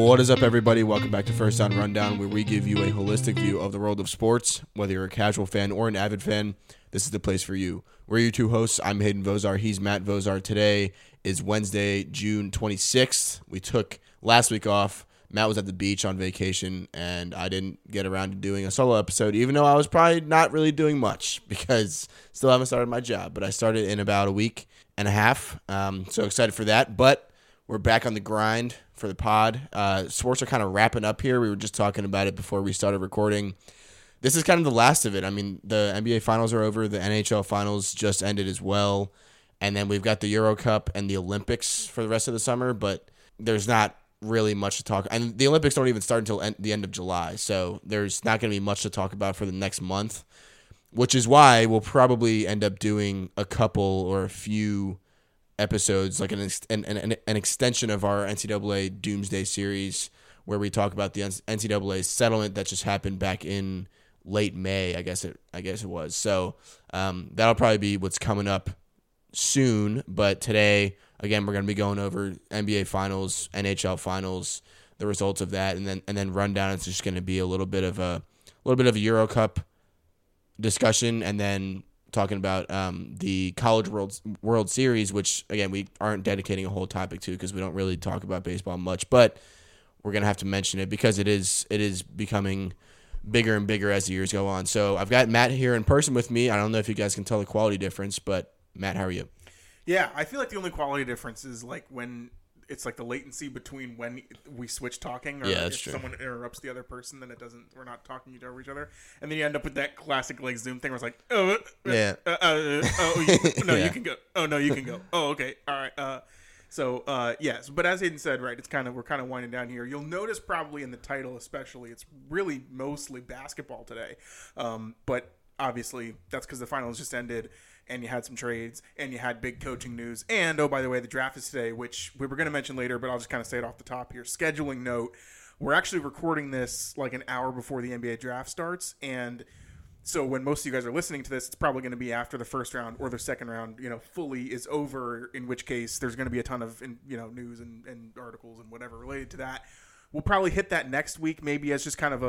What is up, everybody? Welcome back to First Down Rundown, where we give you a holistic view of the world of sports. Whether you're a casual fan or an avid fan, this is the place for you. We're your two hosts. I'm Hayden Vozar. He's Matt Vozar. Today is Wednesday, June 26th. We took last week off. Matt was at the beach on vacation, and I didn't get around to doing a solo episode, even though I was probably not really doing much because still haven't started my job. But I started in about a week and a half. So excited for that. But we're back on the grind for the pod. Sports are kind of wrapping up here. We were just talking about it before we started recording. This is kind of the last of it. I mean, the NBA Finals are over. The NHL Finals just ended as well. And then we've got the Euro Cup and the Olympics for the rest of the summer. But there's not really much to talk. And the Olympics don't even start until the end of July. So there's not going to be much to talk about for the next month, which is why we'll probably end up doing a couple or a few episodes, like an extension of our NCAA Doomsday series, where we talk about the NCAA settlement that just happened back in late May, I guess it was. So that'll probably be what's coming up soon. But today, again, we're going to be going over NBA Finals, NHL Finals, the results of that, and then rundown. It's just going to be a little bit of a Euro Cup discussion, and then talking about the College World Series, which, again, we aren't dedicating a whole topic to because we don't really talk about baseball much, but we're going to have to mention it because it is becoming bigger and bigger as the years go on. So I've got Matt here in person with me. I don't know if you guys can tell the quality difference, but Matt, how are you? Yeah, I feel like the only quality difference is like when it's like the latency between when we switch talking, or if someone interrupts the other person, then we're not talking over each other, and then you end up with that classic like Zoom thing where it's like, you can go. Oh no, you can go. Oh, okay, all right. Yes, but as Hayden said, right, we're kind of winding down here. You'll notice probably in the title, especially, it's really mostly basketball today, but obviously that's because the finals just ended. And you had some trades, and you had big coaching news. And, oh, by the way, the draft is today, which we were going to mention later, but I'll just kind of say it off the top here. Scheduling note, we're actually recording this like an hour before the NBA draft starts. And so when most of you guys are listening to this, it's probably going to be after the first round or the second round, fully is over, in which case there's going to be a ton of, news and articles and whatever related to that. We'll probably hit that next week, maybe as just kind of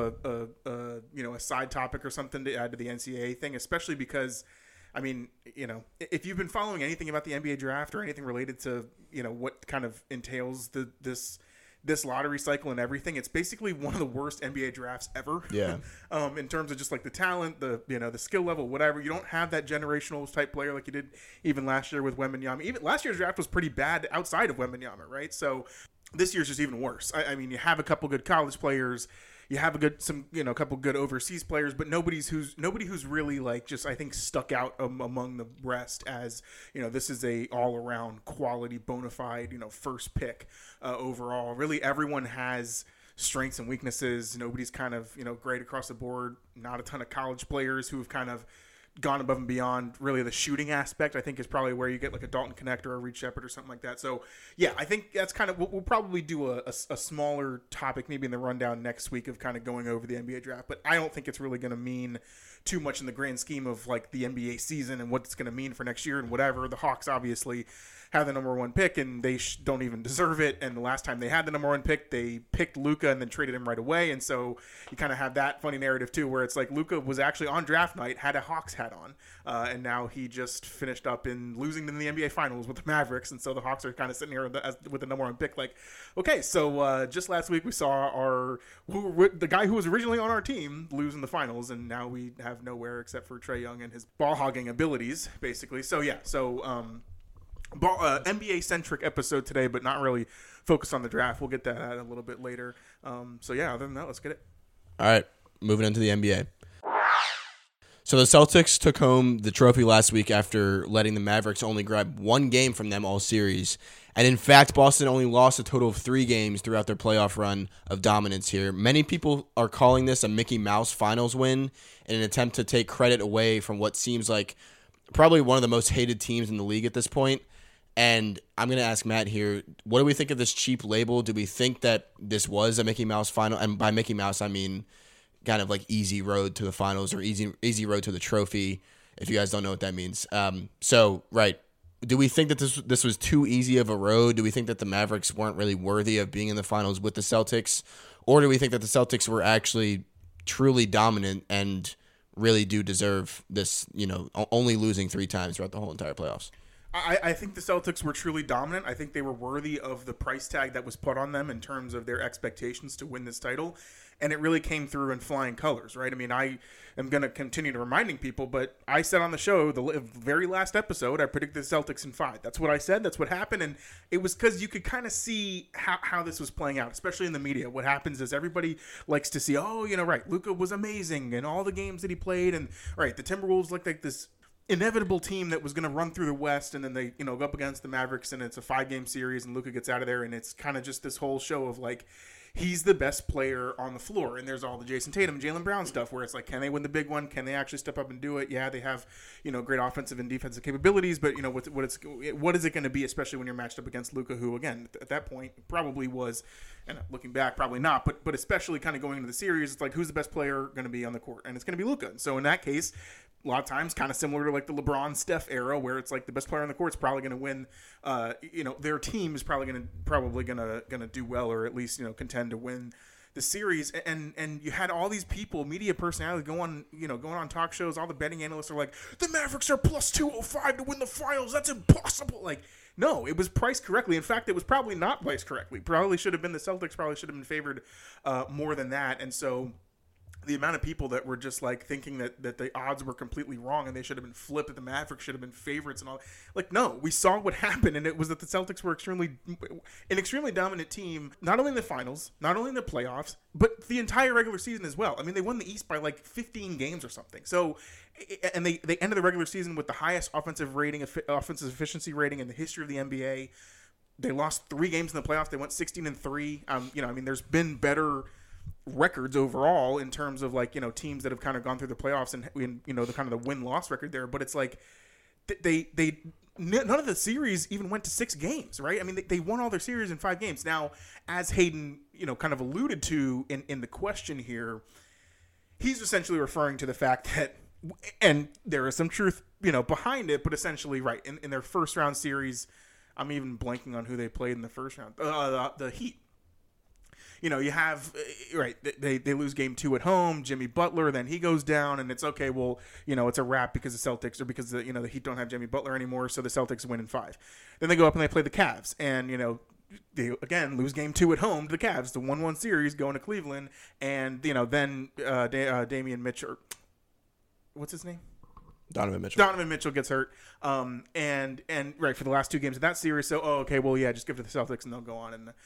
a side topic or something to add to the NCAA thing, especially because – I mean, if you've been following anything about the NBA draft or anything related to, what kind of entails this lottery cycle and everything, it's basically one of the worst NBA drafts ever. Yeah. In terms of just like the talent, the skill level, whatever. You don't have that generational type player like you did even last year with Wembanyama. Even last year's draft was pretty bad outside of Wembanyama, right? So this year's just even worse. I mean, you have a couple good college players. You have a couple good overseas players, but nobody who's really like just, I think, stuck out among the rest as, this is a all around quality, bona fide, first pick overall. Really, everyone has strengths and weaknesses. Nobody's kind of, great across the board. Not a ton of college players who've kind of gone above and beyond. Really, the shooting aspect, I think, is probably where you get like a Dalton Connect or a Reed Shepherd or something like that. So yeah, I think that's kind of, we'll probably do a smaller topic maybe in the rundown next week of kind of going over the NBA draft, but I don't think it's really going to mean too much in the grand scheme of like the NBA season and what it's going to mean for next year and whatever. The Hawks obviously have the number one pick, and they don't even deserve it. And the last time they had the number one pick, they picked Luka and then traded him right away. And so you kind of have that funny narrative too, where it's like Luka was actually on draft night, had a Hawks hat on, and now he just finished up in losing in the NBA Finals with the Mavericks. And so the Hawks are kind of sitting here with the number one pick, like, okay, so just last week we saw the guy who was originally on our team lose in the finals, and now we have nowhere except for Trae Young and his ball hogging abilities, basically. So yeah, NBA centric episode today, but not really focused on the draft. We'll get that out a little bit later. Other than that, let's get it. All right, moving into the NBA. So the Celtics took home the trophy last week after letting the Mavericks only grab one game from them all series. And in fact, Boston only lost a total of 3 games throughout their playoff run of dominance here. Many people are calling this a Mickey Mouse finals win in an attempt to take credit away from what seems like probably one of the most hated teams in the league at this point. And I'm going to ask Matt here, what do we think of this cheap label? Do we think that this was a Mickey Mouse final? And by Mickey Mouse, I mean kind of like easy road to the finals or easy road to the trophy, if you guys don't know what that means. Right, Do we think that this was too easy of a road? Do we think that the Mavericks weren't really worthy of being in the finals with the Celtics? Or do we think that the Celtics were actually truly dominant and really do deserve this, only losing 3 times throughout the whole entire playoffs? I think the Celtics were truly dominant. I think they were worthy of the price tag that was put on them in terms of their expectations to win this title. And it really came through in flying colors, right? I mean, I am going to continue to reminding people, but I said on the show, the very last episode, I predicted the Celtics in 5. That's what I said. That's what happened. And it was because you could kind of see how this was playing out, especially in the media. What happens is everybody likes to see, right, Luka was amazing in all the games that he played. And, right, the Timberwolves looked like this inevitable team that was going to run through the West, and then they go up against the Mavericks, and it's a 5-game series, and Luka gets out of there, and it's kind of just this whole show of like he's the best player on the floor, and there's all the Jason Tatum, Jaylen Brown stuff where it's like, can they win the big one? Can they actually step up and do it? Yeah, they have great offensive and defensive capabilities, but what is it going to be, especially when you're matched up against Luka, who again at that point probably was, and looking back probably not, but especially kind of going into the series, it's like who's the best player going to be on the court, and it's going to be Luka. And so in that case, a lot of times kind of similar to like the LeBron Steph era where it's like the best player on the court is probably going to win, their team is probably going to do well, or at least contend to win the series. And you had all these people, media personalities going on talk shows. All the betting analysts are like, the Mavericks are plus 205 to win the finals, that's impossible. Like, no, it was priced correctly. In fact, it was probably not priced correctly. Probably should have been, the Celtics probably should have been favored more than that. And so the amount of people that were just like thinking that the odds were completely wrong and they should have been flipped, that the Mavericks should have been favorites and all, like, no, we saw what happened, and it was that the Celtics were an extremely dominant team, not only in the finals, not only in the playoffs, but the entire regular season as well. I mean, they won the East by like 15 games or something. So, and they ended the regular season with the highest offensive efficiency rating in the history of the NBA. They lost 3 games in the playoffs. They went 16-3. There's been better records overall in terms of like teams that have kind of gone through the playoffs and the kind of the win-loss record there, but it's like they none of the series even went to 6 games, right? I mean, they won all their series in 5 games. Now, as Hayden kind of alluded to in the question here, he's essentially referring to the fact that, and there is some truth behind it, but essentially, right, in their first round series, I'm even blanking on who they played in the first round, the Heat. You have, right, they lose game 2 at home, Jimmy Butler, then he goes down, and it's okay, well, it's a wrap because the Celtics, or because the Heat don't have Jimmy Butler anymore, so the Celtics win in 5. Then they go up and they play the Cavs, and, they, again, lose game 2 at home to the Cavs, the 1-1 series going to Cleveland, and, then Damian Mitchell, what's his name? Donovan Mitchell gets hurt, and right, for the last 2 games of that series. So, just give it to the Celtics and they'll go on and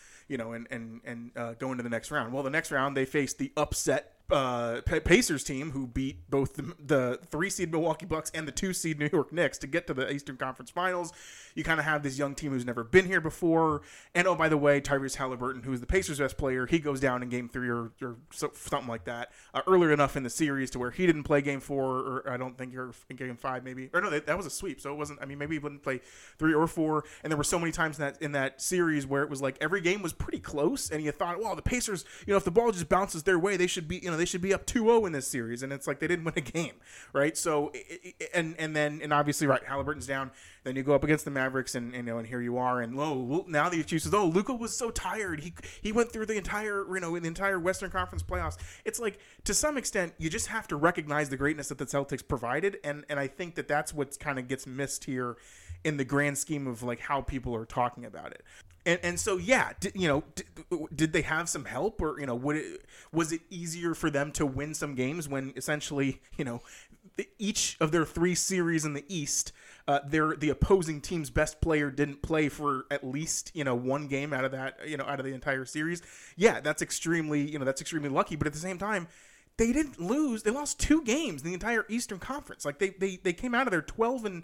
go into the next round. Well, the next round they face the upset Pacers team, who beat both the 3-seed Milwaukee Bucks and the 2-seed New York Knicks to get to the Eastern Conference Finals. You kind of have this young team who's never been here before. And, oh, by the way, Tyrese Halliburton, who's the Pacers' best player, he goes down in Game 3 or something like that earlier enough in the series to where he didn't play Game 4, or I don't think you're in Game 5 maybe. Or no, that was a sweep, so it wasn't. I mean, maybe he wouldn't play 3 or 4. And there were so many times in that series where it was like every game was pretty close, and you thought, well, the Pacers, if the ball just bounces their way, they should be up 2-0 in this series, and it's like they didn't win a game, right? So, and obviously, right, Halliburton's down. Then you go up against the Mavericks, and here you are, and now the excuse is, Luka was so tired. He went through the entire Western Conference playoffs. It's like, to some extent, you just have to recognize the greatness that the Celtics provided, and I think that's what kind of gets missed here in the grand scheme of like how people are talking about it. And so, yeah, did they have some help, or was it easier for them to win some games when essentially each of their 3 series in the East, the opposing team's best player didn't play for at least 1 game out of that out of the entire series? Yeah, that's extremely lucky. But at the same time, they didn't lose. They lost 2 games in the entire Eastern Conference. Like they came out of there 12-2,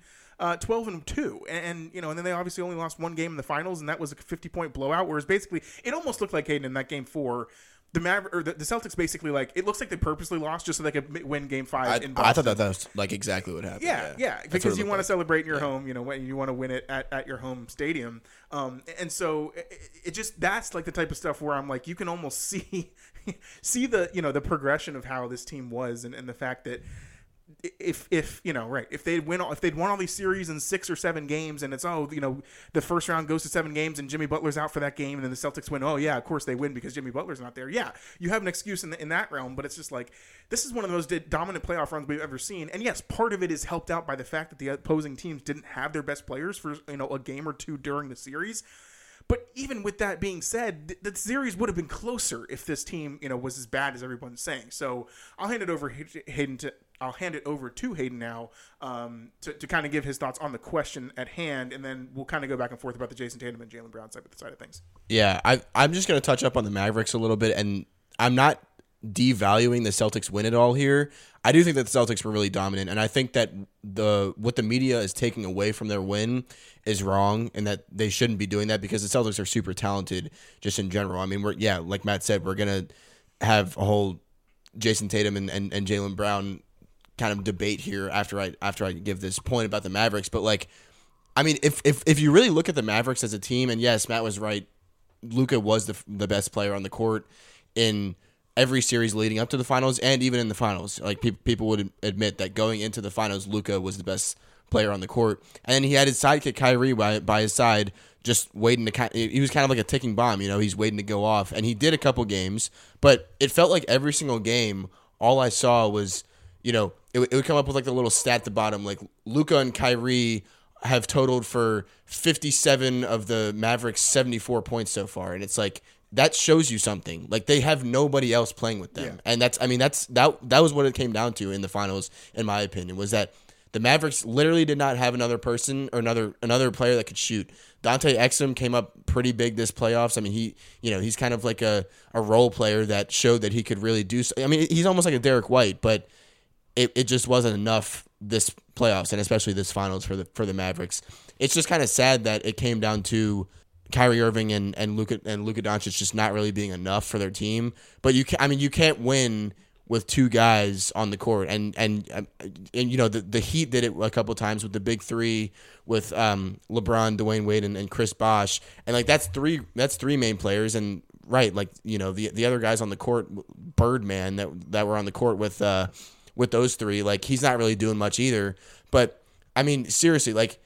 and then they obviously only lost 1 game in the finals, and that was a 50-point blowout. Whereas basically, it almost looked like, Hayden, in that Game 4, the Celtics basically, like, it looks like they purposely lost just so they could win Game 5 in Boston. I thought that was like exactly what happened. Yeah, because you want to celebrate in your home, when you want to win it at your home stadium, and so it just, that's like the type of stuff where I'm like, you can almost see the the progression of how this team was, and the fact that if you know, right, if they'd won all these series in 6 or 7 games, and it's the first round goes to 7 games and Jimmy Butler's out for that game, and then the Celtics win, of course they win because Jimmy Butler's not there. Yeah, you have an excuse in that realm, but it's just like, this is one of the most dominant playoff runs we've ever seen. And yes, part of it is helped out by the fact that the opposing teams didn't have their best players for a game or two during the series. But even with that being said, the series would have been closer if this team, was as bad as everyone's saying. So I'll hand it over to Hayden now to kind of give his thoughts on the question at hand, and then we'll kind of go back and forth about the Jason Tatum and Jaylen Brown side of things. Yeah, I'm just going to touch up on the Mavericks a little bit, and I'm not devaluing the Celtics win at all here. I do think that the Celtics were really dominant, and I think that what the media is taking away from their win is wrong, and that they shouldn't be doing that because the Celtics are super talented just in general. I mean, like Matt said, we're going to have a whole Jason Tatum and Jaylen Brown kind of debate here after I give this point about the Mavericks. But like, I mean, if you really look at the Mavericks as a team, and yes, Matt was right, Luka was the best player on the court in every series leading up to the finals, and even in the finals. Like, people would admit that going into the finals, Luka was the best player on the court. And then he had his sidekick Kyrie by his side, just waiting to he was kind of like a ticking bomb. He's waiting to go off. And he did a couple games, but it felt like every single game, all I saw was, it would come up with like the little stat at the bottom, like Luka and Kyrie have totaled for 57 of the Mavericks' 74 points so far. And it's like, that shows you something. Like, they have nobody else playing with them. Yeah. And that was what it came down to in the finals, in my opinion, was that the Mavericks literally did not have another person or another player that could shoot. Dante Exum came up pretty big this playoffs. I mean, he's kind of like a role player that showed that he could really do so. I mean, he's almost like a Derek White, but it just wasn't enough this playoffs, and especially this finals for the Mavericks. It's just kind of sad that it came down to Kyrie Irving and Luka Doncic just not really being enough for their team. But you can't win with two guys on the court, and the Heat did it a couple of times with the big three with LeBron, Dwayne Wade, and Chris Bosh, and like that's three main players, and right, like the other guys on the court, Birdman that were on the court with those three, like he's not really doing much either. But I mean, seriously, like.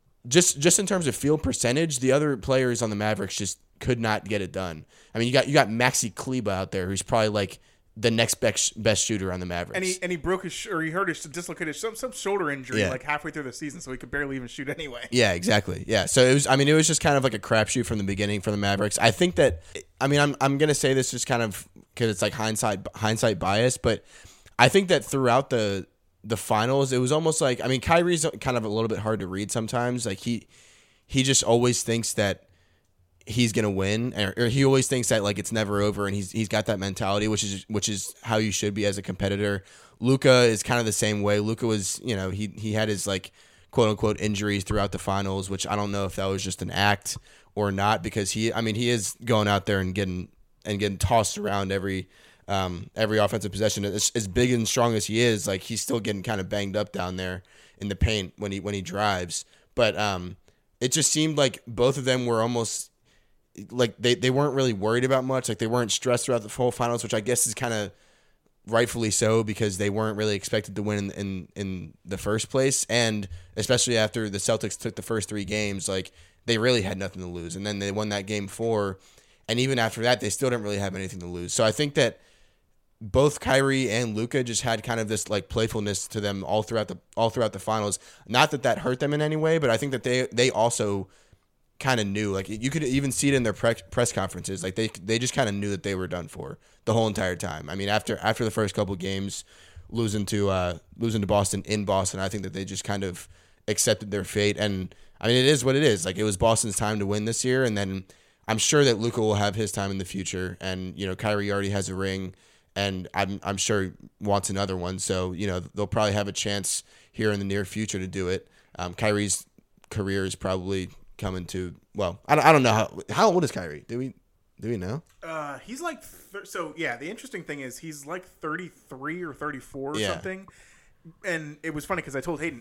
Just in terms of field percentage, the other players on the Mavericks just could not get it done. I mean, you got Maxi Kleber out there, who's probably like the next best shooter on the Mavericks. And he broke he hurt his dislocated some shoulder injury like halfway through the season, so he could barely even shoot anyway. Yeah, exactly. Yeah, so it was just kind of like a crapshoot from the beginning for the Mavericks. I think that I'm gonna say this just kind of because it's like hindsight bias, but I think that throughout the finals, it was almost like, I mean, Kyrie's kind of a little bit hard to read sometimes. Like he just always thinks that he's gonna win, or he always thinks that like it's never over, and he's got that mentality, which is how you should be as a competitor. Luka is kind of the same way. Luka was, he had his like quote unquote injuries throughout the finals, which I don't know if that was just an act or not, because he is going out there and getting tossed around every offensive possession. As big and strong as he is, like he's still getting kind of banged up down there in the paint when he drives. But it just seemed like both of them were almost like they weren't really worried about much. Like they weren't stressed throughout the whole finals, which I guess is kind of rightfully so, because they weren't really expected to win in the first place. And especially after the Celtics took the first 3 games, like they really had nothing to lose. And then they won that game 4. And even after that, they still didn't really have anything to lose. So I think that both Kyrie and Luka just had kind of this like playfulness to them all throughout the finals. Not that hurt them in any way, but I think that they also kind of knew. Like you could even see it in their press conferences. Like they just kind of knew that they were done for the whole entire time. I mean, after the first couple games, losing to Boston in Boston, I think that they just kind of accepted their fate. And I mean, it is what it is. Like it was Boston's time to win this year, and then I'm sure that Luka will have his time in the future. And Kyrie already has a ring, and I'm sure he wants another one. So, they'll probably have a chance here in the near future to do it. Kyrie's career is probably coming to, well, I don't know how old is Kyrie? Do we know? He's like, the interesting thing is he's like 33 or 34 or something. And it was funny because I told Hayden,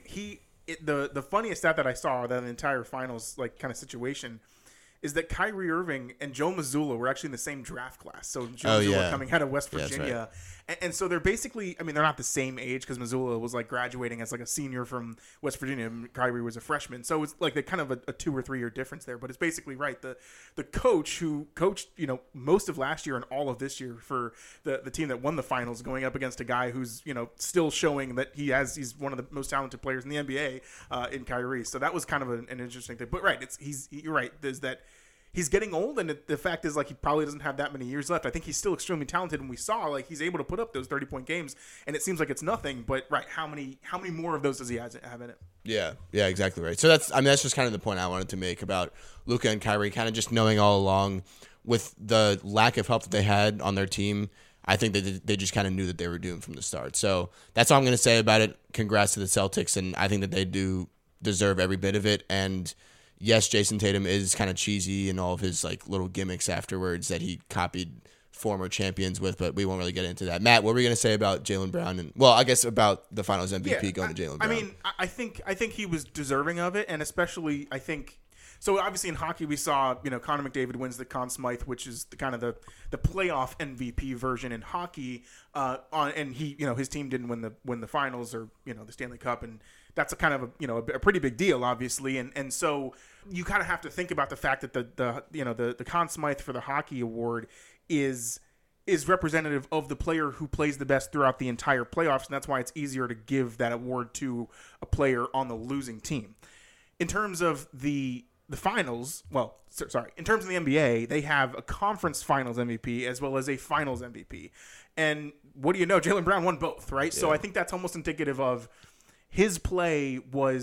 the funniest stat that I saw that the entire finals like kind of situation is that Kyrie Irving and Joe Mazzulla were actually in the same draft class. So Joe Mazzulla coming out of West Virginia. And so they're basically, I mean, they're not the same age because Missoula was like graduating as like a senior from West Virginia and Kyrie was a freshman. So it's like kind of a 2 or 3 year difference there. But it's basically right. The coach who coached, most of last year and all of this year for the team that won the finals going up against a guy who's, still showing that he's one of the most talented players in the NBA in Kyrie. So that was kind of an interesting thing. But right, you're right. There's that. He's getting old, and the fact is, like, he probably doesn't have that many years left. I think he's still extremely talented, and we saw, like, he's able to put up those 30-point games, and it seems like it's nothing. But right, how many more of those does he have in it? Yeah, exactly right. So that's just kind of the point I wanted to make about Luka and Kyrie, kind of just knowing all along with the lack of help that they had on their team. I think that they just kind of knew that they were doomed from the start. So that's all I'm going to say about it. Congrats to the Celtics, and I think that they do deserve every bit of it. And yes, Jason Tatum is kind of cheesy in all of his like little gimmicks afterwards that he copied former champions with, but we won't really get into that. Matt, what were you going to say about Jaylen Brown? And I guess about the Finals MVP going to Jaylen Brown. I mean, I think he was deserving of it, and especially I think. So obviously in hockey we saw Connor McDavid wins the Conn Smythe, which is the kind of the playoff MVP version in hockey. And he his team didn't win the finals or the Stanley Cup, and that's a kind of a pretty big deal, obviously. And so you kind of have to think about the fact that the Conn Smythe for the hockey award is representative of the player who plays the best throughout the entire playoffs, and that's why it's easier to give that award to a player on the losing team. In terms of the finals, in terms of the NBA, they have a conference finals MVP as well as a finals MVP. And what do you know? Jaylen Brown won both, right? Yeah. So I think that's almost indicative of his play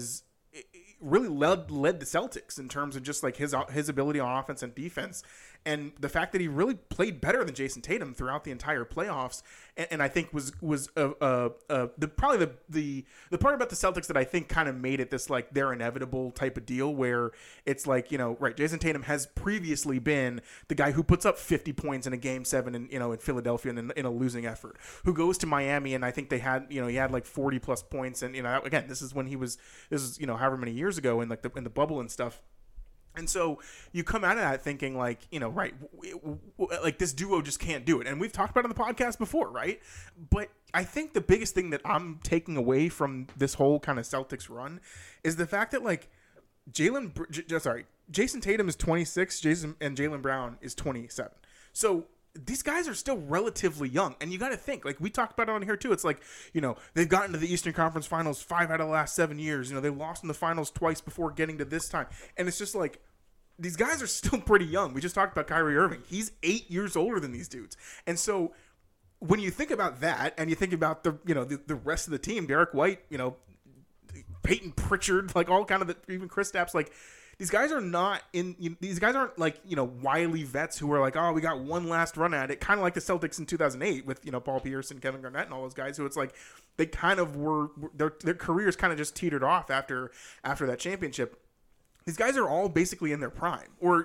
really led the Celtics in terms of just like his ability on offense and defense, and the fact that he really played better than Jason Tatum throughout the entire playoffs. And I think was the part about the Celtics that I think kind of made it this like their inevitable type of deal where it's like right, Jason Tatum has previously been the guy who puts up 50 points in a game 7 in Philadelphia in a losing effort, who goes to Miami and I think they had he had like 40 plus points, and again this is however many years ago in the bubble and stuff. And so you come out of that thinking like, right, like this duo just can't do it. And we've talked about it on the podcast before, right? But I think the biggest thing that I'm taking away from this whole kind of Celtics run is the fact that like Jason Tatum is 26, and Jaylen Brown is 27. So these guys are still relatively young, and you got to think, like we talked about it on here too. It's like, they've gotten to the Eastern Conference Finals 5 out of the last 7 years. They lost in the finals twice before getting to this time, and it's just like these guys are still pretty young. We just talked about Kyrie Irving; he's 8 years older than these dudes, and so when you think about that, and you think about the rest of the team, Derek White, Peyton Pritchard, like all kind of even Kristaps, like. These guys are not these guys aren't like, wily vets who are like, oh, we got one last run at it. Kind of like the Celtics in 2008 with, Paul Pierce and Kevin Garnett and all those guys who it's like they kind of were their careers kind of just teetered off after that championship. These guys are all basically in their prime or,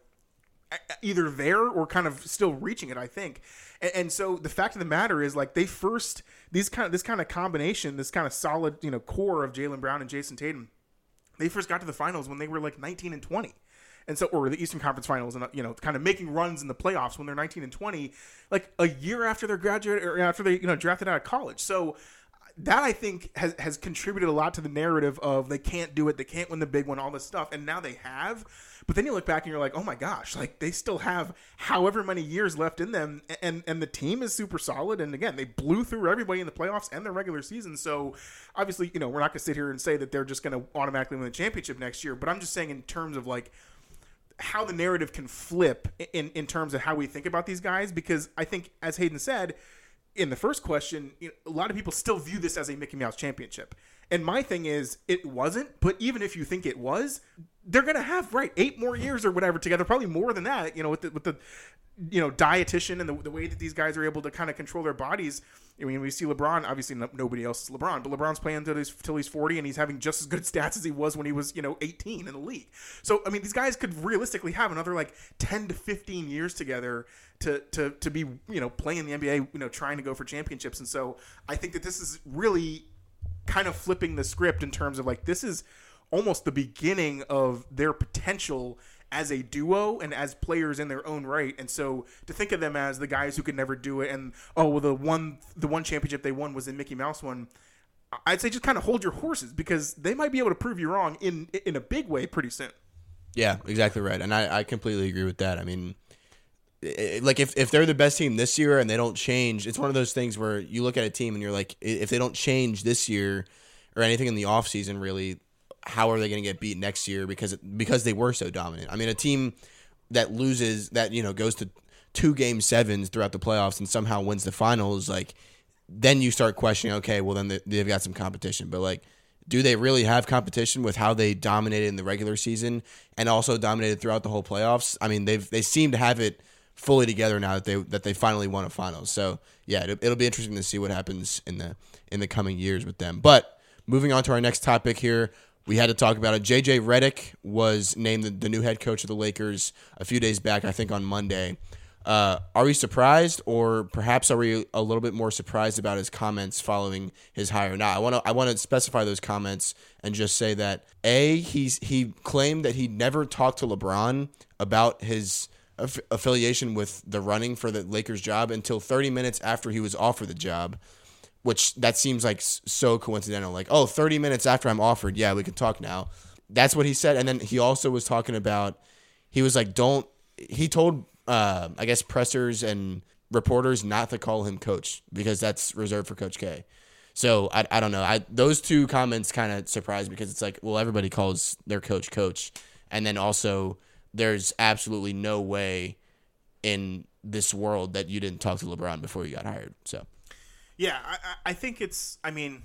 either there or kind of still reaching it, I think. And so the fact of the matter is like this kind of combination, this kind of solid, core of Jaylen Brown and Jason Tatum, they first got to the finals when they were like 19 and 20. And so, or the Eastern Conference Finals, and kind of making runs in the playoffs when they're 19 and 20, like a year after they're graduated or after they drafted out of college. So that I think has contributed a lot to the narrative of they can't do it, they can't win the big one, all this stuff, and now they have. But then you look back and you're like, oh my gosh, like they still have however many years left in them, and the team is super solid. And again, they blew through everybody in the playoffs and the regular season. So obviously, we're not going to sit here and say that they're just going to automatically win the championship next year. But I'm just saying in terms of like how the narrative can flip in terms of how we think about these guys, because I think, as Hayden said in the first question, a lot of people still view this as a Mickey Mouse championship. And my thing is, it wasn't. But even if you think it was, they're going to have, 8 more years or whatever together, probably more than that, with the dietitian and the way that these guys are able to kind of control their bodies. I mean, we see LeBron, obviously nobody else is LeBron, but LeBron's playing until he's 40, and he's having just as good stats as he was when he was, 18 in the league. So, I mean, these guys could realistically have another 10 to 15 years together to be, playing in the NBA, trying to go for championships. And so I think that this is really kind of flipping the script in terms of this is almost the beginning of their potential as a duo and as players in their own right. And so to think of them as the guys who could never do it, and the one championship they won was the Mickey Mouse one, I'd say just kind of hold your horses, because they might be able to prove you wrong in a big way pretty soon. Yeah, exactly right. And I completely agree with that. I mean, like if they're the best team this year and they don't change, it's one of those things where you look at a team and you're like, if they don't change this year or anything in the offseason, really, how are they going to get beat next year? Because they were so dominant. I mean, a team that loses, that, you know, goes to 2 Game 7s throughout the playoffs and somehow wins the finals, like, then you start questioning, okay, well, then they've got some competition. But, like, do they really have competition with how they dominated in the regular season and also dominated throughout the whole playoffs? I mean, they seem to have it fully together now that they finally won a finals. So yeah, it'll be interesting to see what happens in the coming years with them. But moving on to our next topic here, we had to talk about it. JJ Redick was named the new head coach of the Lakers a few days back, I think on Monday. Are we surprised, or perhaps are we a little bit more surprised about his comments following his hire? Now, I want to specify those comments and just say that he claimed that he never talked to LeBron about his affiliation with the running for the Lakers job until 30 minutes after he was offered the job, which that seems like so coincidental. Like, 30 minutes after I'm offered, yeah, we can talk now. That's what he said. And then he also was talking about, he was like, he told, I guess, pressers and reporters not to call him coach because that's reserved for Coach K. So I don't know. Those two comments kind of surprised me because it's like, well, everybody calls their coach. And then also, there's absolutely no way in this world that you didn't talk to LeBron before you got hired. So, yeah, I think it's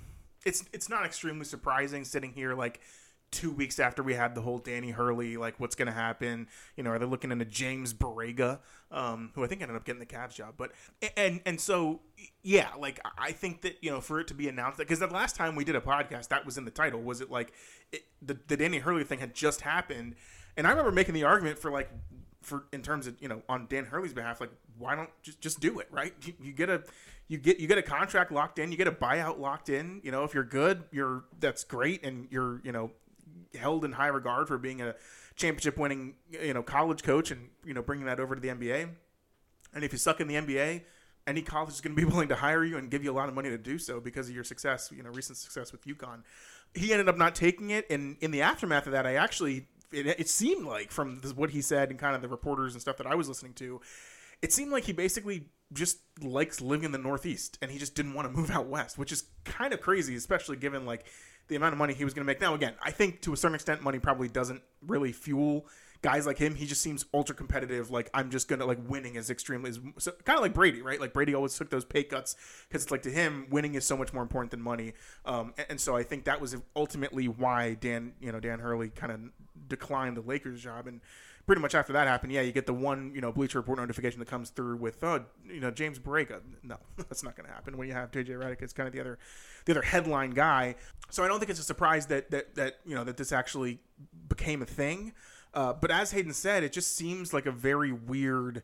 not extremely surprising sitting here like 2 weeks after we had the whole Danny Hurley, like what's going to happen. You know, are they looking into James Borrega, who I think ended up getting the Cavs job? But and so yeah, like I think that, you know, for it to be announced, because the last time we did a podcast, that was in the title. Was it like the Danny Hurley thing had just happened? And I remember making the argument for in terms of, you know, on Dan Hurley's behalf, like, why don't just do it, right? You get a contract locked in, you get a buyout locked in. You know, if you're good, that's great, and you're, you know, held in high regard for being a championship winning, you know, college coach, and, you know, bringing that over to the NBA. And if you suck in the NBA, any college is going to be willing to hire you and give you a lot of money to do so because of your success, you know, recent success with UConn. He ended up not taking it, and in the aftermath of that, it seemed like, from what he said and kind of the reporters and stuff that I was listening to, it seemed like he basically just likes living in the Northeast, and he just didn't want to move out west, which is kind of crazy, especially given like the amount of money he was going to make. Now, again, I think to a certain extent, money probably doesn't really fuel guys like him. He just seems ultra competitive. Like, I'm just going to, like, winning is extremely, so kind of like Brady, right? Like, Brady always took those pay cuts because it's like, to him, winning is so much more important than money. And so I think that was ultimately why Dan Hurley kind of declined the Lakers job. And pretty much after that happened, yeah, you get the one, you know, Bleacher Report notification that comes through with, you know, James Borrega. No, that's not going to happen. When you have JJ Redick as kind of the other headline guy. So I don't think it's a surprise that you know, that this actually became a thing. But as Hayden said, it just seems like a very weird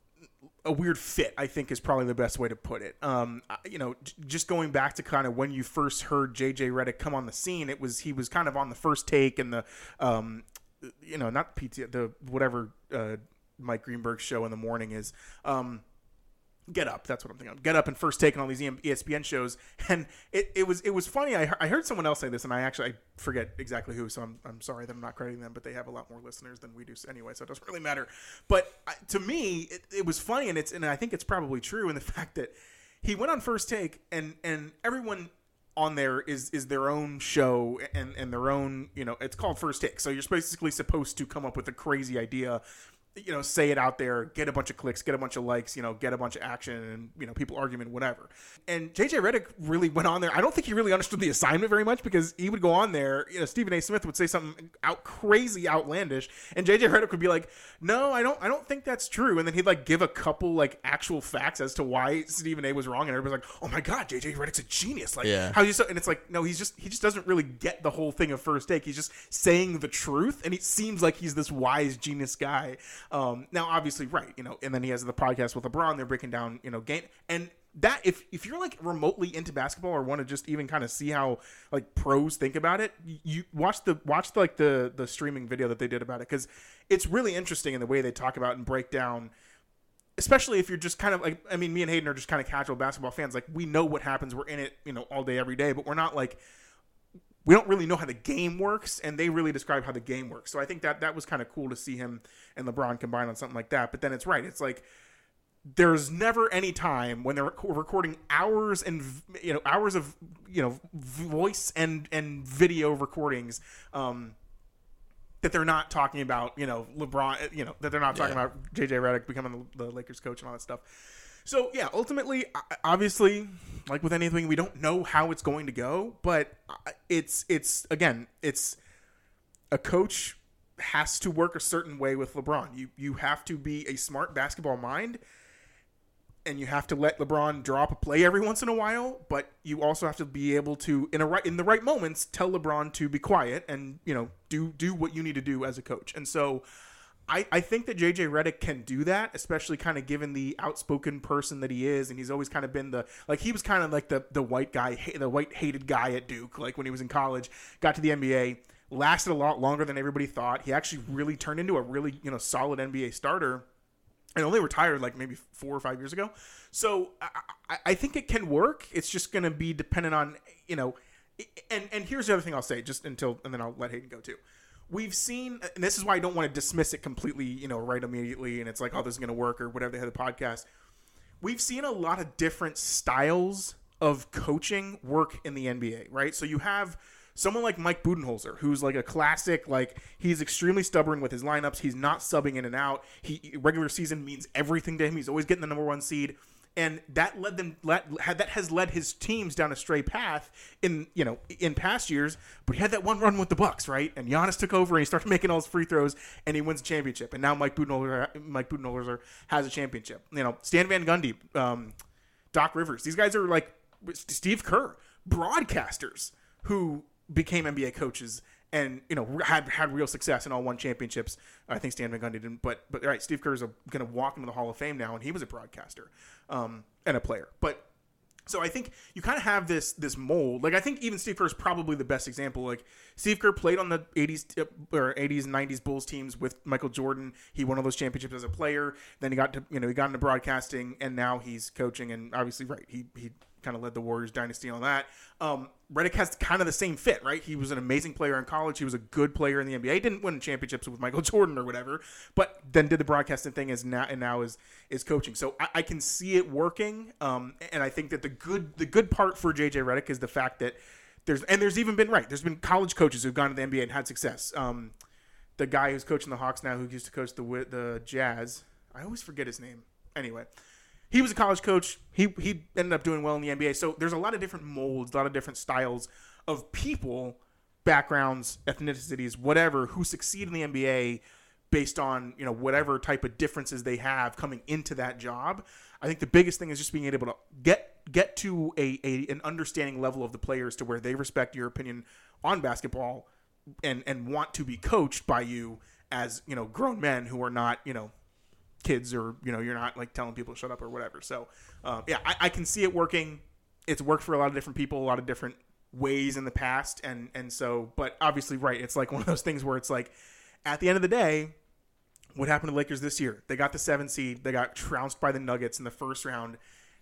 fit, I think, is probably the best way to put it. You know, just going back to kind of when you first heard JJ Redick come on the scene, he was kind of on the First Take and the, you know, not PT, the whatever Mike Greenberg's show in the morning is. Get Up, that's what I'm thinking of. Get Up and First Take and all these ESPN shows, and it was funny. I heard someone else say this, and I forget exactly who, so I'm sorry that I'm not crediting them, but they have a lot more listeners than we do anyway, so it doesn't really matter. But to me, it was funny, and I think it's probably true in the fact that he went on First Take, and everyone on there is their own show and their own, you know, it's called First Take, so you're basically supposed to come up with a crazy idea, you know, say it out there, get a bunch of clicks, get a bunch of likes, you know, get a bunch of action, and, you know, people argument, whatever. And JJ Redick really went on there. I don't think he really understood the assignment very much, because he would go on there, you know, Stephen A. Smith would say something crazy outlandish, and JJ Redick would be like, no, I don't think that's true. And then he'd like give a couple like actual facts as to why Stephen A. was wrong, and everybody's like, oh my God, JJ Redick's a genius. Like, yeah. How you so? And it's like, no, he just doesn't really get the whole thing of First Take. He's just saying the truth, and it seems like he's this wise genius guy. Now, obviously, right, you know, and then he has the podcast with LeBron. They're breaking down, you know, game. And that if you're like remotely into basketball or want to just even kind of see how like pros think about it, you watch the streaming video that they did about it, because it's really interesting in the way they talk about and break down. Especially if you're just kind of like, I mean, me and Hayden are just kind of casual basketball fans. Like, we know what happens. We're in it, all day, every day. But we're not like, we don't really know how the game works. And they really describe how the game works. So I think that was kind of cool to see him and LeBron combine on something like that. But then it's right. It's like, there's never any time when they're recording hours and, hours of, voice and video recordings, that they're not talking about, LeBron, that they're not talking about JJ Redick becoming the Lakers coach and all that stuff. So, yeah, ultimately, obviously, like with anything, we don't know how it's going to go, but it's a coach has to work a certain way with LeBron. You have to be a smart basketball mind, and you have to let LeBron draw up a play every once in a while, but you also have to be able to, in the right moments, tell LeBron to be quiet and, do what you need to do as a coach. And so I think that JJ Redick can do that, especially kind of given the outspoken person that he is. And he's always kind of been he was kind of like the white guy, the white hated guy at Duke, like when he was in college, got to the NBA, lasted a lot longer than everybody thought. He actually really turned into a really, solid NBA starter. And only retired like maybe 4 or 5 years ago. So I think it can work. It's just going to be dependent on, and here's the other thing I'll say and then I'll let Hayden go too. We've seen, and this is why I don't want to dismiss it completely, right immediately. And it's like, oh, this is going to work or whatever they had the podcast. We've seen a lot of different styles of coaching work in the NBA, right? So you have someone like Mike Budenholzer, who's like a classic, like he's extremely stubborn with his lineups. He's not subbing in and out. Regular season means everything to him. He's always getting the number 1 seed. And that has led his teams down a stray path in past years. But he had that one run with the Bucks, right? And Giannis took over and he started making all his free throws and he wins a championship. And now Mike Budenholzer has a championship. Stan Van Gundy, Doc Rivers. These guys are like Steve Kerr, broadcasters who became NBA coaches and had real success and all won championships. I think Stan Van Gundy didn't, but right, Steve Kerr is going to walk into the Hall of Fame now, and he was a broadcaster and a player. But so I think you kind of have this mold. Like I think even Steve Kerr is probably the best example. Like Steve Kerr played on the 80s and 90s Bulls teams with Michael Jordan. He won all those championships as a player. Then he got into broadcasting, and now he's coaching. And obviously, right, he kind of led the Warriors dynasty on that. Redick has kind of the same fit, right? He was an amazing player in college. He was a good player in the NBA. He didn't win championships with Michael Jordan or whatever, but then did the broadcasting thing is coaching. So I can see it working. And I think that the good part for JJ Redick is the fact that there's been college coaches who've gone to the NBA and had success. The guy who's coaching the Hawks now, who used to coach the Jazz, I always forget his name. Anyway, he was a college coach. He ended up doing well in the NBA. So there's a lot of different molds, a lot of different styles of people, backgrounds, ethnicities, whatever, who succeed in the NBA based on whatever type of differences they have coming into that job. I think the biggest thing is just being able to get to an understanding level of the players to where they respect your opinion on basketball and want to be coached by you as grown men who are not kids, or you're not like telling people to shut up or whatever. So I can see it working. It's worked for a lot of different people, a lot of different ways in the past, and so, but obviously, right, it's like one of those things where it's like at the end of the day, what happened to the Lakers this year? They got the 7 seed, they got trounced by the Nuggets in the first round,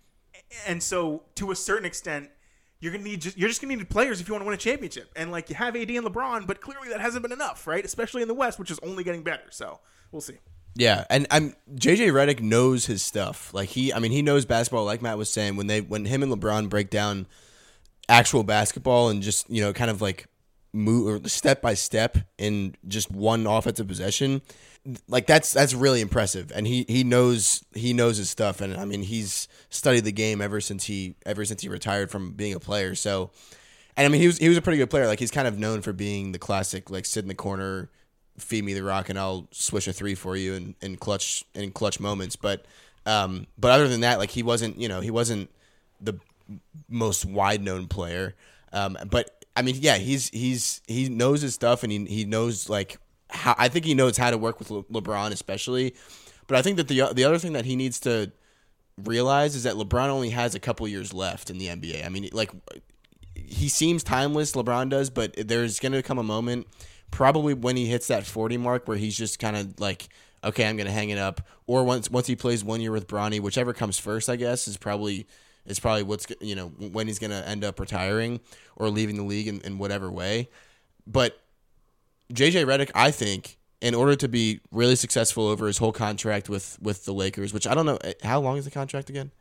and so to a certain extent, you're just gonna need players if you want to win a championship. And like, you have AD and LeBron, but clearly that hasn't been enough, right? Especially in the West, which is only getting better. So we'll see. Yeah, and JJ Redick knows his stuff. Like he knows basketball. Like Matt was saying, when him and LeBron break down actual basketball and just kind of like move step by step in just one offensive possession, like that's really impressive. And he knows his stuff. And I mean, he's studied the game ever since he retired from being a player. So, and I mean, he was a pretty good player. Like he's kind of known for being the classic, like, sit in the corner, feed me the rock, and I'll swish a 3 for you in clutch moments. But other than that, like he wasn't the most wide known player. But I mean, yeah, he knows his stuff, and he knows like how, I think he knows how to work with LeBron especially. But I think that the other thing that he needs to realize is that LeBron only has a couple years left in the NBA. I mean, like, he seems timeless, LeBron does, but there's going to come a moment, probably when he hits that 40 mark, where he's just kind of like, okay, I'm going to hang it up. Or once he plays 1 year with Bronny, whichever comes first, I guess, is probably what's, when he's going to end up retiring or leaving the league in whatever way. But JJ Redick, I think, in order to be really successful over his whole contract with the Lakers, which I don't know, how long is the contract again?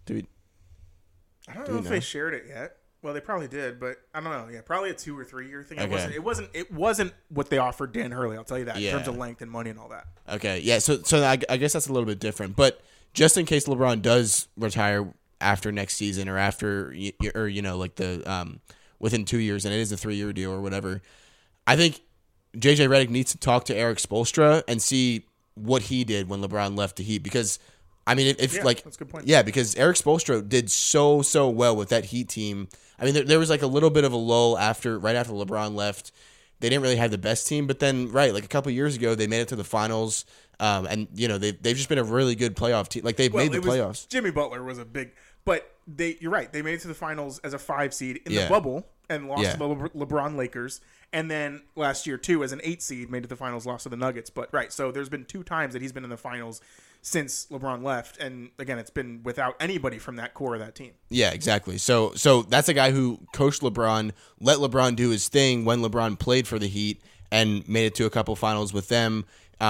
I don't know if they shared it yet. Well, they probably did, but I don't know. Yeah, probably a 2 or 3 year thing. Okay. It wasn't what they offered Dan Hurley. I'll tell you that in terms of length and money and all that. Okay, yeah. So I guess that's a little bit different. But just in case LeBron does retire after next season or after like the within 2 years, and it is a 3-year deal or whatever, I think JJ Redick needs to talk to Eric Spoelstra and see what he did when LeBron left the Heat, because I mean, that's a good point. Yeah, because Eric Spoelstra did so well with that Heat team. I mean, there was like a little bit of a lull right after LeBron left. They didn't really have the best team, but then like a couple of years ago, they made it to the finals, and they've just been a really good playoff team. Like they've made the playoffs. Jimmy Butler was a big, but you're right. They made it to the finals as a 5 seed in the bubble and lost to the LeBron Lakers. And then last year, too, as an 8 seed, made it to the finals, lost to the Nuggets. But, so there's been 2 times that he's been in the finals since LeBron left. And, again, it's been without anybody from that core of that team. Yeah, exactly. So that's a guy who coached LeBron, let LeBron do his thing when LeBron played for the Heat, and made it to a couple finals with them,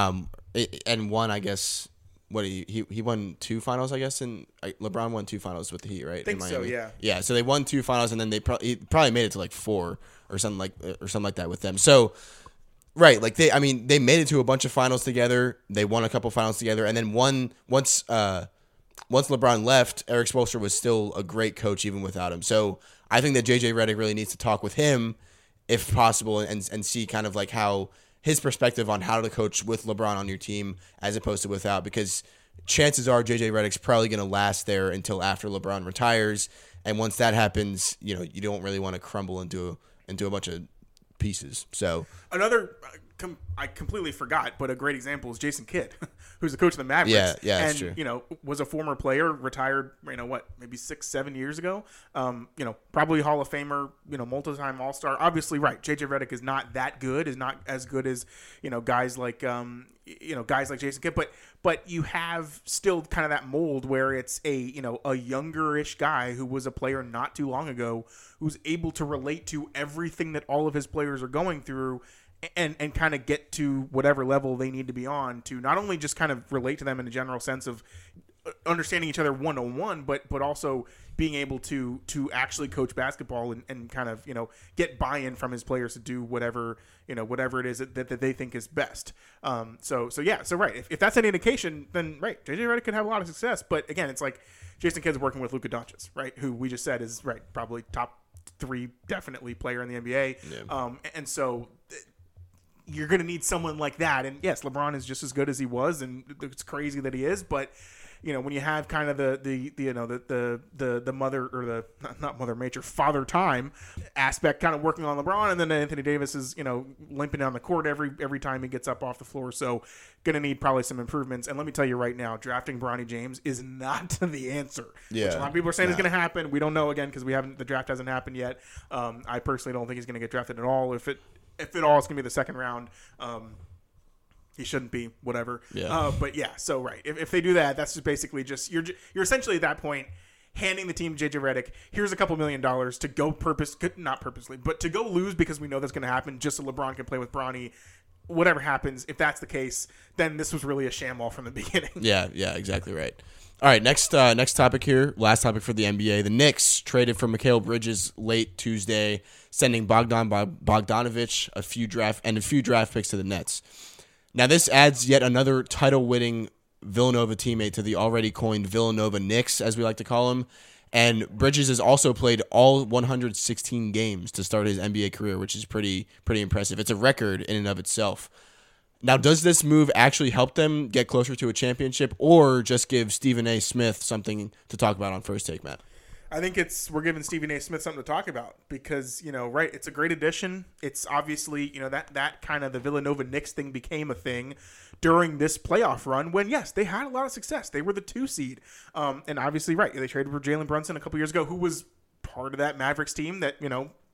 and won, I guess. What he won 2 finals, I guess, and LeBron won 2 finals with the Heat, right? I think so, yeah. Yeah, so they won 2 finals, and then he probably made it to like 4 or something like that with them. So, right, like they made it to a bunch of finals together. They won a couple finals together, and then once LeBron left, Eric Spoelstra was still a great coach even without him. So I think that JJ Redick really needs to talk with him, if possible, and see kind of like how his perspective on how to coach with LeBron on your team as opposed to without, because chances are JJ Redick's probably going to last there until after LeBron retires, and once that happens, you don't really want to crumble into a bunch of pieces. So another, I completely forgot, but a great example is Jason Kidd, who's the coach of the Mavericks. Yeah, that's and, true. Was a former player, retired, maybe 6-7 years ago. Probably Hall of Famer, multi-time All-Star. Obviously, right, JJ Redick is not that good, is not as good as, guys like Jason Kidd, but you have still kind of that mold where it's a younger-ish guy who was a player not too long ago who's able to relate to everything that all of his players are going through and kind of get to whatever level they need to be on to not only just kind of relate to them in a general sense of understanding each other one-on-one, but also being able to actually coach basketball and kind of, get buy-in from his players to do whatever it is that they think is best. So right. If that's any indication, then right, JJ Redick could have a lot of success. But again, it's like Jason Kidd's working with Luka Doncic, right? Who we just said is right, probably top 3 definitely player in the NBA. Yeah. And so you're going to need someone like that. And yes, LeBron is just as good as he was, and it's crazy that he is, but when you have kind of the mother, or the not Mother Nature, Father Time aspect kind of working on LeBron, and then Anthony Davis is limping down the court every time he gets up off the floor, so going to need probably some improvements. And let me tell you right now, drafting Bronny James is not the answer. Yeah, which a lot of people are saying is going to happen. We don't know, again, because the draft hasn't happened yet. I personally don't think he's going to get drafted at all. If at all, it's going to be the second round. He shouldn't be, whatever. Yeah. But yeah, so right. If they do that, that's just basically you're essentially at that point handing the team JJ Redick, here's a couple $1 million to go not purposely, but to go lose because we know that's going to happen just so LeBron can play with Bronny. Whatever happens, if that's the case, then this was really a sham-all from the beginning. Yeah, exactly right. All right, next topic here, last topic for the NBA. The Knicks traded for Mikal Bridges late Tuesday, sending Bogdan Bogdanovic a few draft picks to the Nets. Now, this adds yet another title-winning Villanova teammate to the already coined Villanova Knicks, as we like to call him. And Bridges has also played all 116 games to start his NBA career, which is pretty impressive. It's a record in and of itself. Now, does this move actually help them get closer to a championship, or just give Stephen A. Smith something to talk about on First Take, Matt? I think we're giving Stephen A. Smith something to talk about because, right, it's a great addition. It's obviously, that kind of the Villanova Knicks thing became a thing during this playoff run when, yes, they had a lot of success. They were the 2 seed. And obviously, right, they traded for Jalen Brunson a couple years ago, who was part of that Mavericks team that,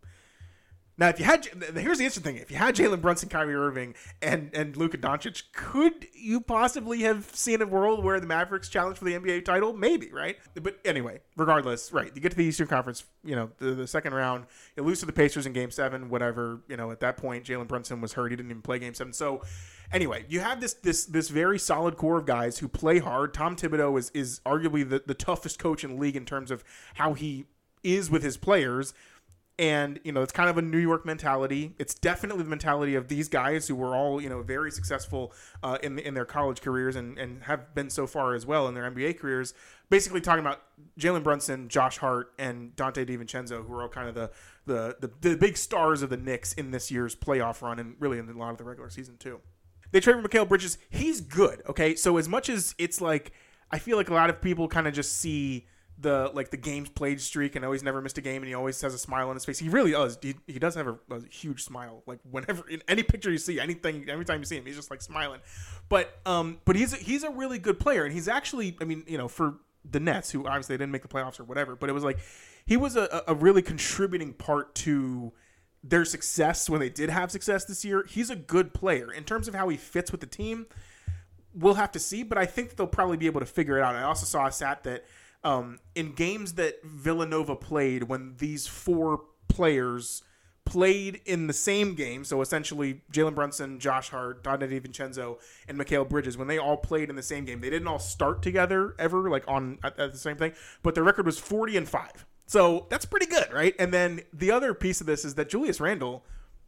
Now, here's the interesting thing. If you had Jalen Brunson, Kyrie Irving, and Luka Doncic, could you possibly have seen a world where the Mavericks challenge for the NBA title? Maybe, right? But anyway, regardless, right, you get to the Eastern Conference, the second round, you lose to the Pacers in Game 7, whatever. At that point, Jalen Brunson was hurt. He didn't even play Game 7. So anyway, you have this very solid core of guys who play hard. Tom Thibodeau is arguably the toughest coach in the league in terms of how he is with his players. And, it's kind of a New York mentality. It's definitely the mentality of these guys who were all, very successful in their college careers and have been so far as well in their NBA careers. Basically talking about Jalen Brunson, Josh Hart, and Dante DiVincenzo, who are all kind of the big stars of the Knicks in this year's playoff run and really in a lot of the regular season too. They trade for Mikal Bridges. He's good, okay? So as much as it's like, I feel like a lot of people kind of just see the games played streak and he's never missed a game and he always has a smile on his face. He really does. He does have a huge smile. Like whenever in any picture you see, every time you see him, he's just like smiling. But he's a really good player, and he's actually, for the Nets, who obviously they didn't make the playoffs or whatever, but it was like he was a really contributing part to their success when they did have success this year. He's a good player. In terms of how he fits with the team, we'll have to see, but I think they'll probably be able to figure it out. I also saw a stat that in games that Villanova played, when these 4 players played in the same game, so essentially Jalen Brunson, Josh Hart, Dante DiVincenzo, and Mikal Bridges, when they all played in the same game, they didn't all start together ever, at the same thing, but their record was 40-5. So that's pretty good, right? And then the other piece of this is that Julius Randle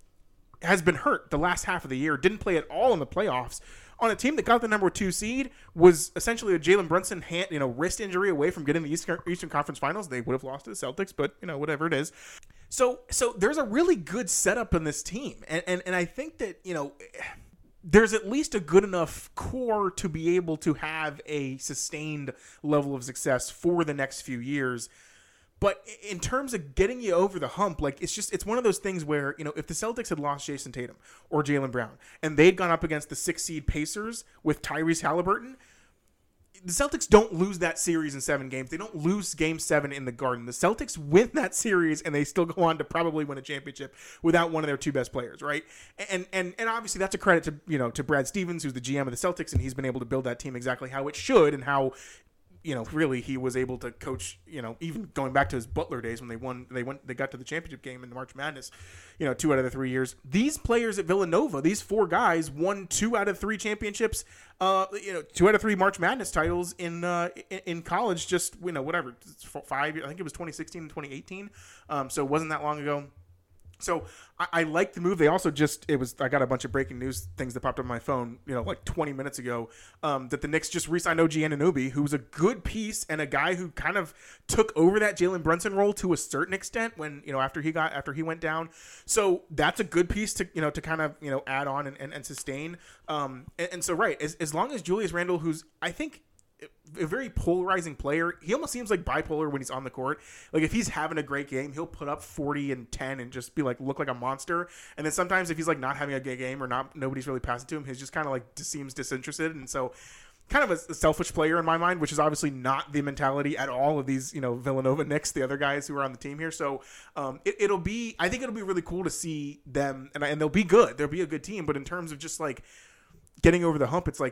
has been hurt the last half of the year, didn't play at all in the playoffs, on a team that got the number 2 seed, was essentially a Jalen Brunson wrist injury away from getting the Eastern Conference Finals. They would have lost to the Celtics, but whatever it is. So there's a really good setup in this team, and I think that there's at least a good enough core to be able to have a sustained level of success for the next few years. But in terms of getting you over the hump, it's one of those things where, if the Celtics had lost Jason Tatum or Jaylen Brown and they'd gone up against the 6 seed Pacers with Tyrese Halliburton, the Celtics don't lose that series in 7 games. They don't lose Game 7 in the Garden. The Celtics win that series and they still go on to probably win a championship without one of their 2 best players, right? And obviously that's a credit to Brad Stevens, who's the GM of the Celtics, and he's been able to build that team exactly how it should and how really he was able to coach, even going back to his Butler days when they got to the championship game in the March Madness, 2 out of the 3 years. These players at Villanova, these 4 guys won 2 out of 3 championships, 2 out of 3 March Madness titles in college, just, 5, I think it was 2016 and 2018. So it wasn't that long ago. So I like the move. They also I got a bunch of breaking news things that popped up on my phone, 20 minutes ago, that the Knicks just re-signed OG Anunoby, who was a good piece and a guy who kind of took over that Jalen Brunson role to a certain extent when, after he went down. So that's a good piece to kind of, add on and sustain. And so, right, as long as Julius Randle, who's, I think, a very polarizing player. He almost seems like bipolar when he's on the court. Like if he's having a great game, he'll put up 40 and 10 and just be look like a monster. And then sometimes if he's not having a good game or nobody's really passing to him, he's just kind of seems disinterested. And so kind of a selfish player in my mind, which is obviously not the mentality at all of these, Villanova Knicks, the other guys who are on the team here. So I think it'll be really cool to see them and they'll be good. They'll be a good team. But in terms of just getting over the hump, it's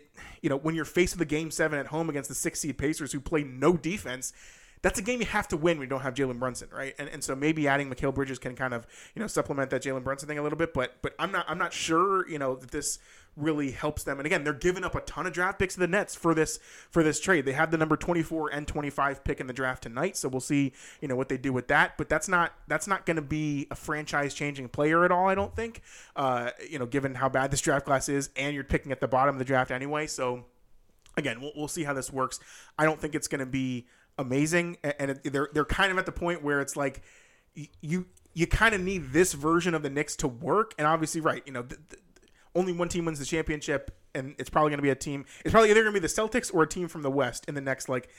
when you're faced with a Game 7 at home against the 6 seed Pacers who play no defense, that's a game you have to win when you don't have Jalen Brunson, right? And so maybe adding Mikal Bridges can kind of supplement that Jalen Brunson thing a little bit, but I'm not sure that this really helps them. And again, they're giving up a ton of draft picks to the Nets for this trade. They have the number 24 and 25 pick in the draft tonight, so we'll see what they do with that. But that's not going to be a franchise changing player at all, I don't think. Given how bad this draft class is, and you're picking at the bottom of the draft anyway. So again, we'll see how this works. I don't think it's going to be amazing, and they're kind of at the point where it's you kind of need this version of the Knicks to work. And obviously, right, only one team wins the championship, and it's probably going to be a team. It's probably either going to be the Celtics or a team from the West in the next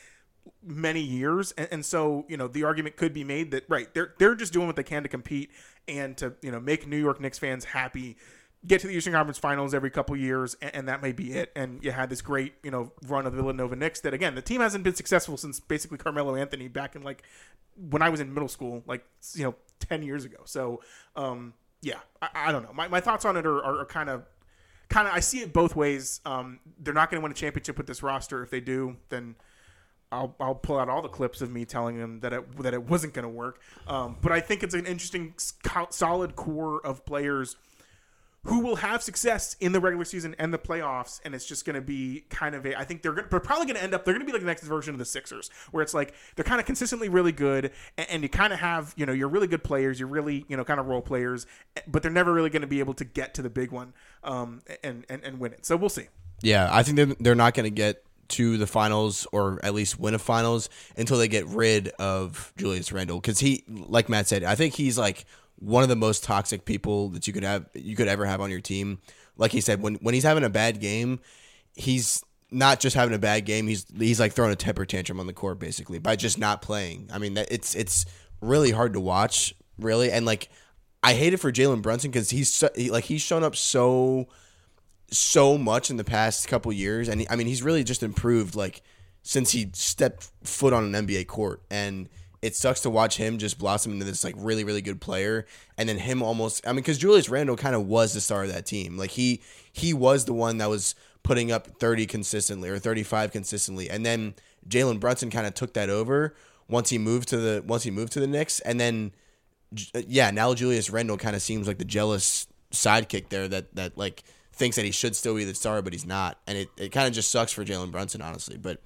many years, and so the argument could be made that right they're just doing what they can to compete and to make New York Knicks fans happy, get to the Eastern Conference Finals every couple years, and that may be it. And you had this great run of the Villanova Knicks that, again, the team hasn't been successful since basically Carmelo Anthony back in when I was in middle school, 10 years ago. So yeah, I don't know. My thoughts on it are kind of I see it both ways. They're not going to win a championship with this roster. If they do, then I'll pull out all the clips of me telling them that it wasn't going to work. But I think it's an interesting, solid core of players who will have success in the regular season and the playoffs, and it's just going to be kind of I think they're probably going to end up, they're going to be like the next version of the Sixers, where it's like they're kind of consistently really good, and you kind of have, you're really good players, you're really, kind of role players, but they're never really going to be able to get to the big one and win it. So we'll see. Yeah, I think they're not going to get to the finals or at least win a finals until they get rid of Julius Randle, because he, like Matt said, I think he's like one of the most toxic people that you could ever have on your team. Like he said, when he's having a bad game, he's not just having a bad game. He's like throwing a temper tantrum on the court basically by just not playing. I mean, it's really hard to watch, really. And like, I hate it for Jalen Brunson because he's shown up so much in the past couple years, and he's really just improved since he stepped foot on an NBA court. And it sucks to watch him just blossom into this really, really good player, and then him almost. Because Julius Randle kind of was the star of that team. Like he was the one that was putting up 30 consistently or 35 consistently, and then Jalen Brunson kind of took that over once he moved to the Knicks, and then now Julius Randle kind of seems like the jealous sidekick there that thinks that he should still be the star, but he's not, and it kind of just sucks for Jalen Brunson, honestly. But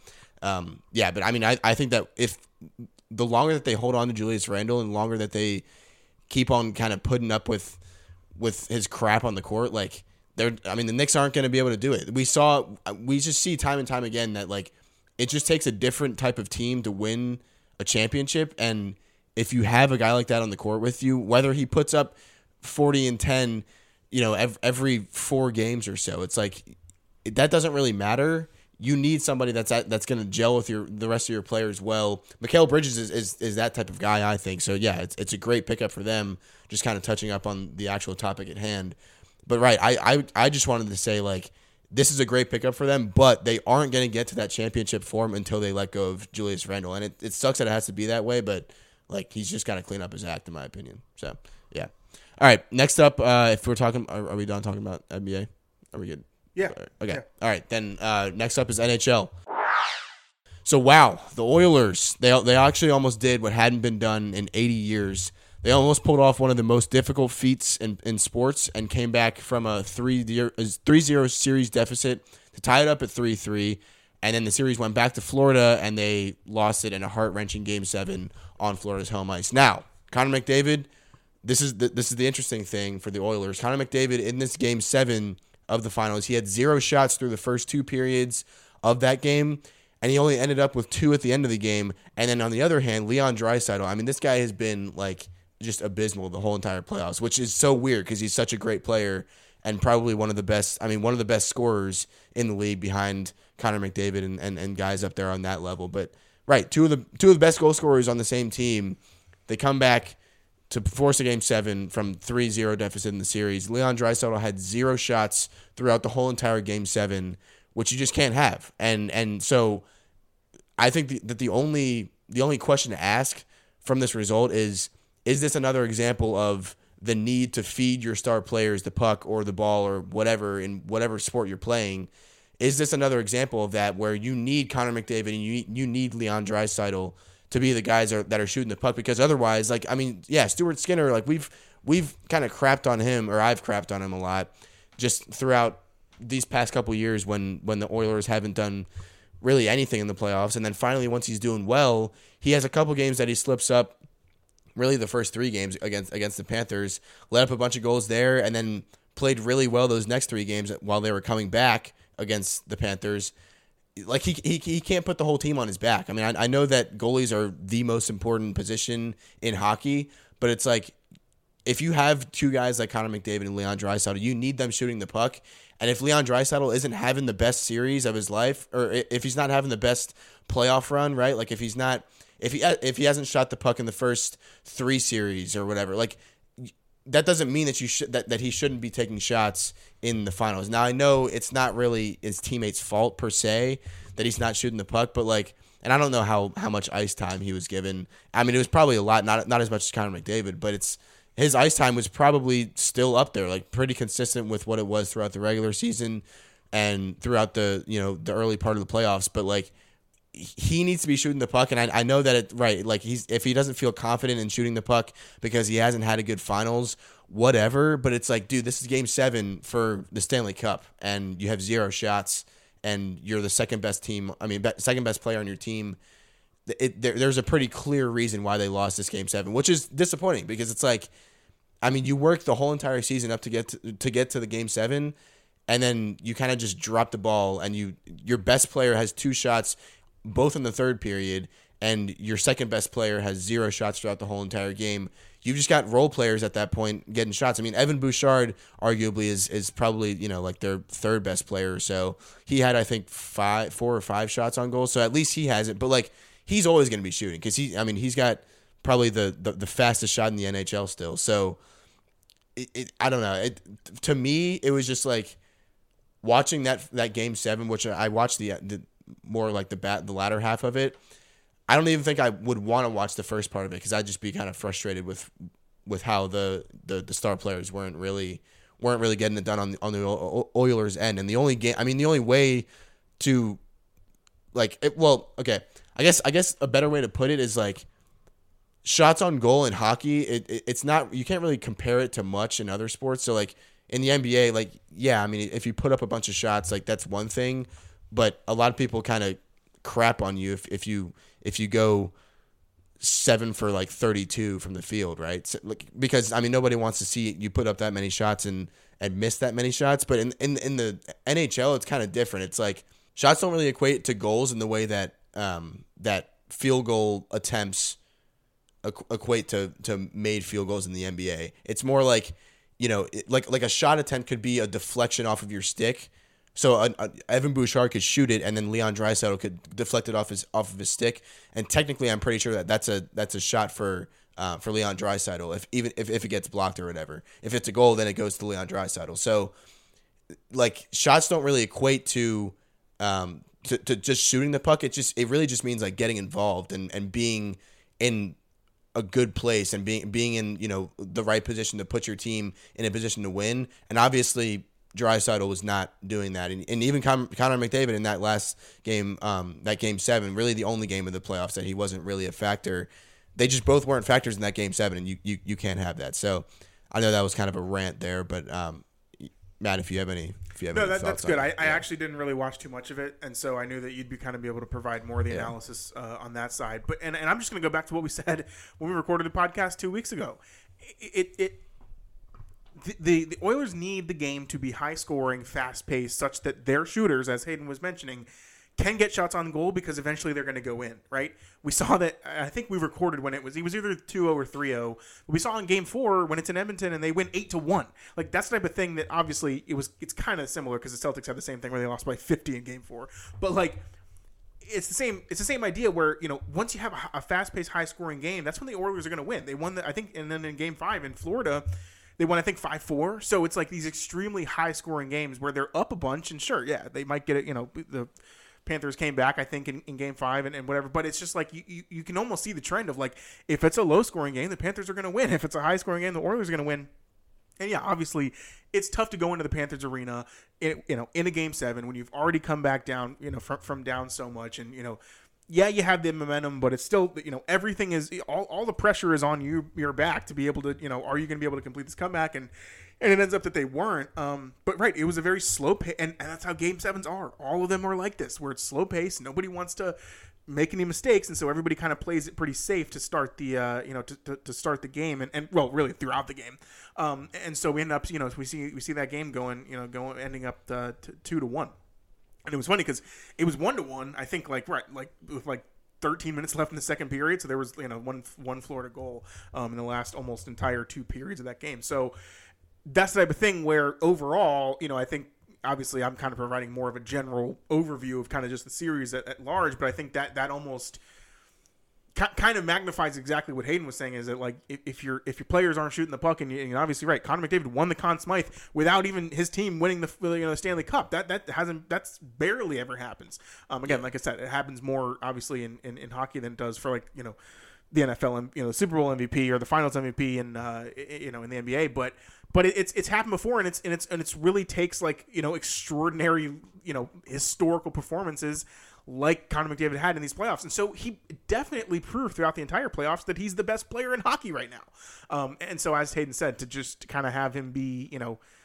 I think that if the longer that they hold on to Julius Randle and the longer that they keep on kind of putting up with his crap on the court, the Knicks aren't going to be able to do it. We just see time and time again that it just takes a different type of team to win a championship. And if you have a guy like that on the court with you, whether he puts up 40 and 10, every 4 games or so, it's that doesn't really matter. You need somebody that's going to gel with the rest of your players well. Mikal Bridges is that type of guy, I think. So yeah, it's a great pickup for them. Just kind of touching up on the actual topic at hand. But right, I just wanted to say this is a great pickup for them, but they aren't going to get to that championship form until they let go of Julius Randle, and it sucks that it has to be that way. But he's just got to clean up his act, in my opinion. So yeah. All right, next up, if we're talking, are we done talking about NBA? Are we good? Yeah. Okay. Yeah. All right. Then next up is NHL. So wow, the Oilers, they actually almost did what hadn't been done in 80 years. They almost pulled off one of the most difficult feats in sports and came back from a 3-0 series deficit to tie it up at 3-3. And then the series went back to Florida and they lost it in a heart-wrenching Game 7 on Florida's home ice. Now, Connor McDavid, this is the interesting thing for the Oilers. Connor McDavid in this Game 7 of the finals, he had 0 shots through the first 2 periods of that game, and he only ended up with 2 at the end of the game. And then on the other hand, Leon Draisaitl, this guy has been just abysmal the whole entire playoffs, which is so weird because he's such a great player and probably one of the best scorers in the league behind Connor McDavid and guys up there on that level. But right, two of the best goal scorers on the same team, they come back to force a Game 7 from 3-0 deficit in the series. Leon Draisaitl had 0 shots throughout the whole entire Game 7, which you just can't have. And so I think that the only question to ask from this result is this another example of the need to feed your star players the puck or the ball or whatever in whatever sport you're playing? Is this another example of that where you need Connor McDavid and you need Leon Draisaitl to be the guys that are shooting the puck? Because otherwise, Stuart Skinner, we've kind of crapped on him, or I've crapped on him a lot just throughout these past couple years when the Oilers haven't done really anything in the playoffs. And then finally, once he's doing well, he has a couple games that he slips up. Really, the first 3 games against the Panthers, let up a bunch of goals there, and then played really well those next 3 games while they were coming back against the Panthers. He can't put the whole team on his back. I know that goalies are the most important position in hockey, but it's if you have two guys like Connor McDavid and Leon Draisaitl, you need them shooting the puck. And if Leon Draisaitl isn't having the best series of his life, or if he's not having the best playoff run, right? Like if he hasn't shot the puck in the first 3 series or whatever, like that doesn't mean that that he shouldn't be taking shots in the finals. Now I know it's not really his teammates' fault per se that he's not shooting the puck, but like, and I don't know how much ice time he was given. I mean, it was probably a lot, not as much as Connor McDavid, but his ice time was probably still up there, like pretty consistent with what it was throughout the regular season and throughout the early part of the playoffs. But like, he needs to be shooting the puck, and I know that like if he doesn't feel confident in shooting the puck because he hasn't had a good finals, whatever. But it's like, dude, this is Game 7 for the Stanley Cup, and you have 0 shots, and you're the second best player on your team. There's a pretty clear reason why they lost this Game 7, which is disappointing because it's like, I mean, you work the whole entire season up to get to the Game 7, and then you kind of just drop the ball, and your best player has 2 shots, both in the third period, and your second best player has 0 shots throughout the whole entire game. You've just got role players at that point getting shots. I mean, Evan Bouchard arguably is probably, like their third best player or so. He had, I think, 4 or 5 shots on goal, so at least he has it. But like, he's always going to be shooting because he's got probably the fastest shot in the NHL still. So I don't know. To me, it was just like watching that Game 7, which I watched the more like the latter half of it. I don't even think I would want to watch the first part of it because I'd just be kind of frustrated with how the star players weren't really getting it done on the Oilers' end. And the only way to I guess a better way to put it is like shots on goal in hockey. It's not, you can't really compare it to much in other sports. So like in the NBA, like, yeah, I mean, if you put up a bunch of shots, like that's one thing, but a lot of people kind of crap on you if you go 7 for like 32 from the field, right? So, like, because I mean, nobody wants to see you put up that many shots and miss that many shots. But in the NHL, it's kind of different. It's like shots don't really equate to goals in the way that that field goal attempts equate to made field goals in the NBA. It's more like, like a shot attempt could be a deflection off of your stick. So Evan Bouchard could shoot it, and then Leon Draisaitl could deflect it off of his stick. And technically, I'm pretty sure that's a shot for Leon Draisaitl if it gets blocked or whatever. If it's a goal, then it goes to Leon Draisaitl. So like shots don't really equate to just shooting the puck. It really just means like getting involved and being in a good place and being in the right position to put your team in a position to win. And obviously Draisaitl was not doing that, and even Connor McDavid in that last game, that Game 7, really the only game of the playoffs that he wasn't really a factor. They just both weren't factors in that Game 7, and you can't have that. So I know that was kind of a rant there, but Matt, if you have any that's good. I actually didn't really watch too much of it, and so I knew that you'd be kind of be able to provide more of the analysis on that side. But and I'm just going to go back to what we said when we recorded the podcast 2 weeks ago. The Oilers need the game to be high scoring, fast paced, such that their shooters, as Hayden was mentioning, can get shots on goal because eventually they're going to go in, right? We saw that, I think we recorded when it was either 2-0 or 3-0. We saw in Game 4 when it's in Edmonton and they win 8-1. Like, that's the type of thing that obviously it's kind of similar because the Celtics had the same thing where they lost by 50 in Game 4. But like, it's the same idea where, once you have a fast paced, high scoring game, that's when the Oilers are going to win. They won I think, and then in Game 5 in Florida, they won, I think, 5-4. So it's like these extremely high-scoring games where they're up a bunch. And sure, yeah, they might get it. The Panthers came back, I think, in Game 5 and whatever. But it's just like you can almost see the trend of, like, if it's a low-scoring game, the Panthers are going to win. If it's a high-scoring game, the Oilers are going to win. And, yeah, obviously, it's tough to go into the Panthers arena, in a Game 7 when you've already come back down, from down so much. And, yeah, you have the momentum, but it's still, everything is, all the pressure is on your back to be able to, are you going to be able to complete this comeback? And it ends up that they weren't. But right, it was a very slow pace, and that's how Game 7s are. All of them are like this, where it's slow pace. Nobody wants to make any mistakes, and so everybody kind of plays it pretty safe to start the, to start the game, and well, really throughout the game. And so we end up, we see that game ending up 2-1. And it was funny because it was 1-1. I think with 13 minutes left in the second period. So there was, one Florida goal in the last almost entire 2 periods of that game. So that's the type of thing where overall, I think obviously I'm kind of providing more of a general overview of kind of just the series at large, but I think that almost kind of magnifies exactly what Hayden was saying, is that like if your players aren't shooting the puck, and you're obviously right, Connor McDavid won the Conn Smythe without even his team winning the Stanley Cup. That's barely ever happens. Again, like I said, it happens more obviously in hockey than it does for like the NFL and the Super Bowl MVP or the Finals MVP and in the NBA, but it's happened before, and it's really takes like extraordinary historical performances like Connor McDavid had in these playoffs. And so he definitely proved throughout the entire playoffs that he's the best player in hockey right now. And so as Hayden said, to just kind of have him be,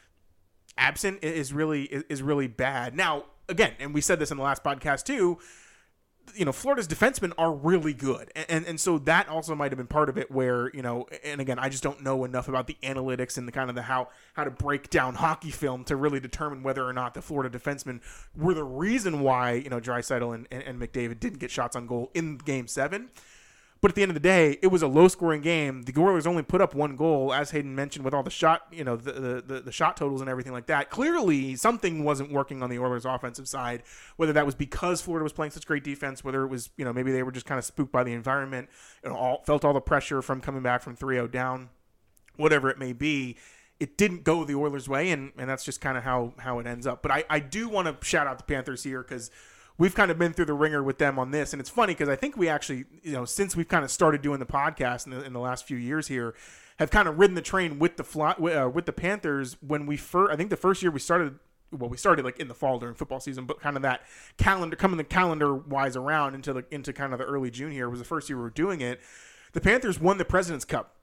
absent is really bad. Now, again, and we said this in the last podcast too, Florida's defensemen are really good. And so that also might have been part of it where, and again, I just don't know enough about the analytics and the kind of the how to break down hockey film to really determine whether or not the Florida defensemen were the reason why, Draisaitl and McDavid didn't get shots on goal in Game 7. But at the end of the day, it was a low-scoring game. The Oilers only put up 1 goal, as Hayden mentioned, with all the shot, the shot totals and everything like that. Clearly, something wasn't working on the Oilers' offensive side, whether that was because Florida was playing such great defense, whether it was, maybe they were just kind of spooked by the environment, felt all the pressure from coming back from 3-0 down, whatever it may be. It didn't go the Oilers' way, and that's just kind of how it ends up. But I do want to shout out the Panthers here, because we've kind of been through the ringer with them on this, and it's funny because I think we actually, since we've kind of started doing the podcast in the last few years here, have kind of ridden the train with the Panthers. When I think the first year we started like in the fall during football season, but kind of that calendar wise around into kind of the early June here was the first year we were doing it. The Panthers won the President's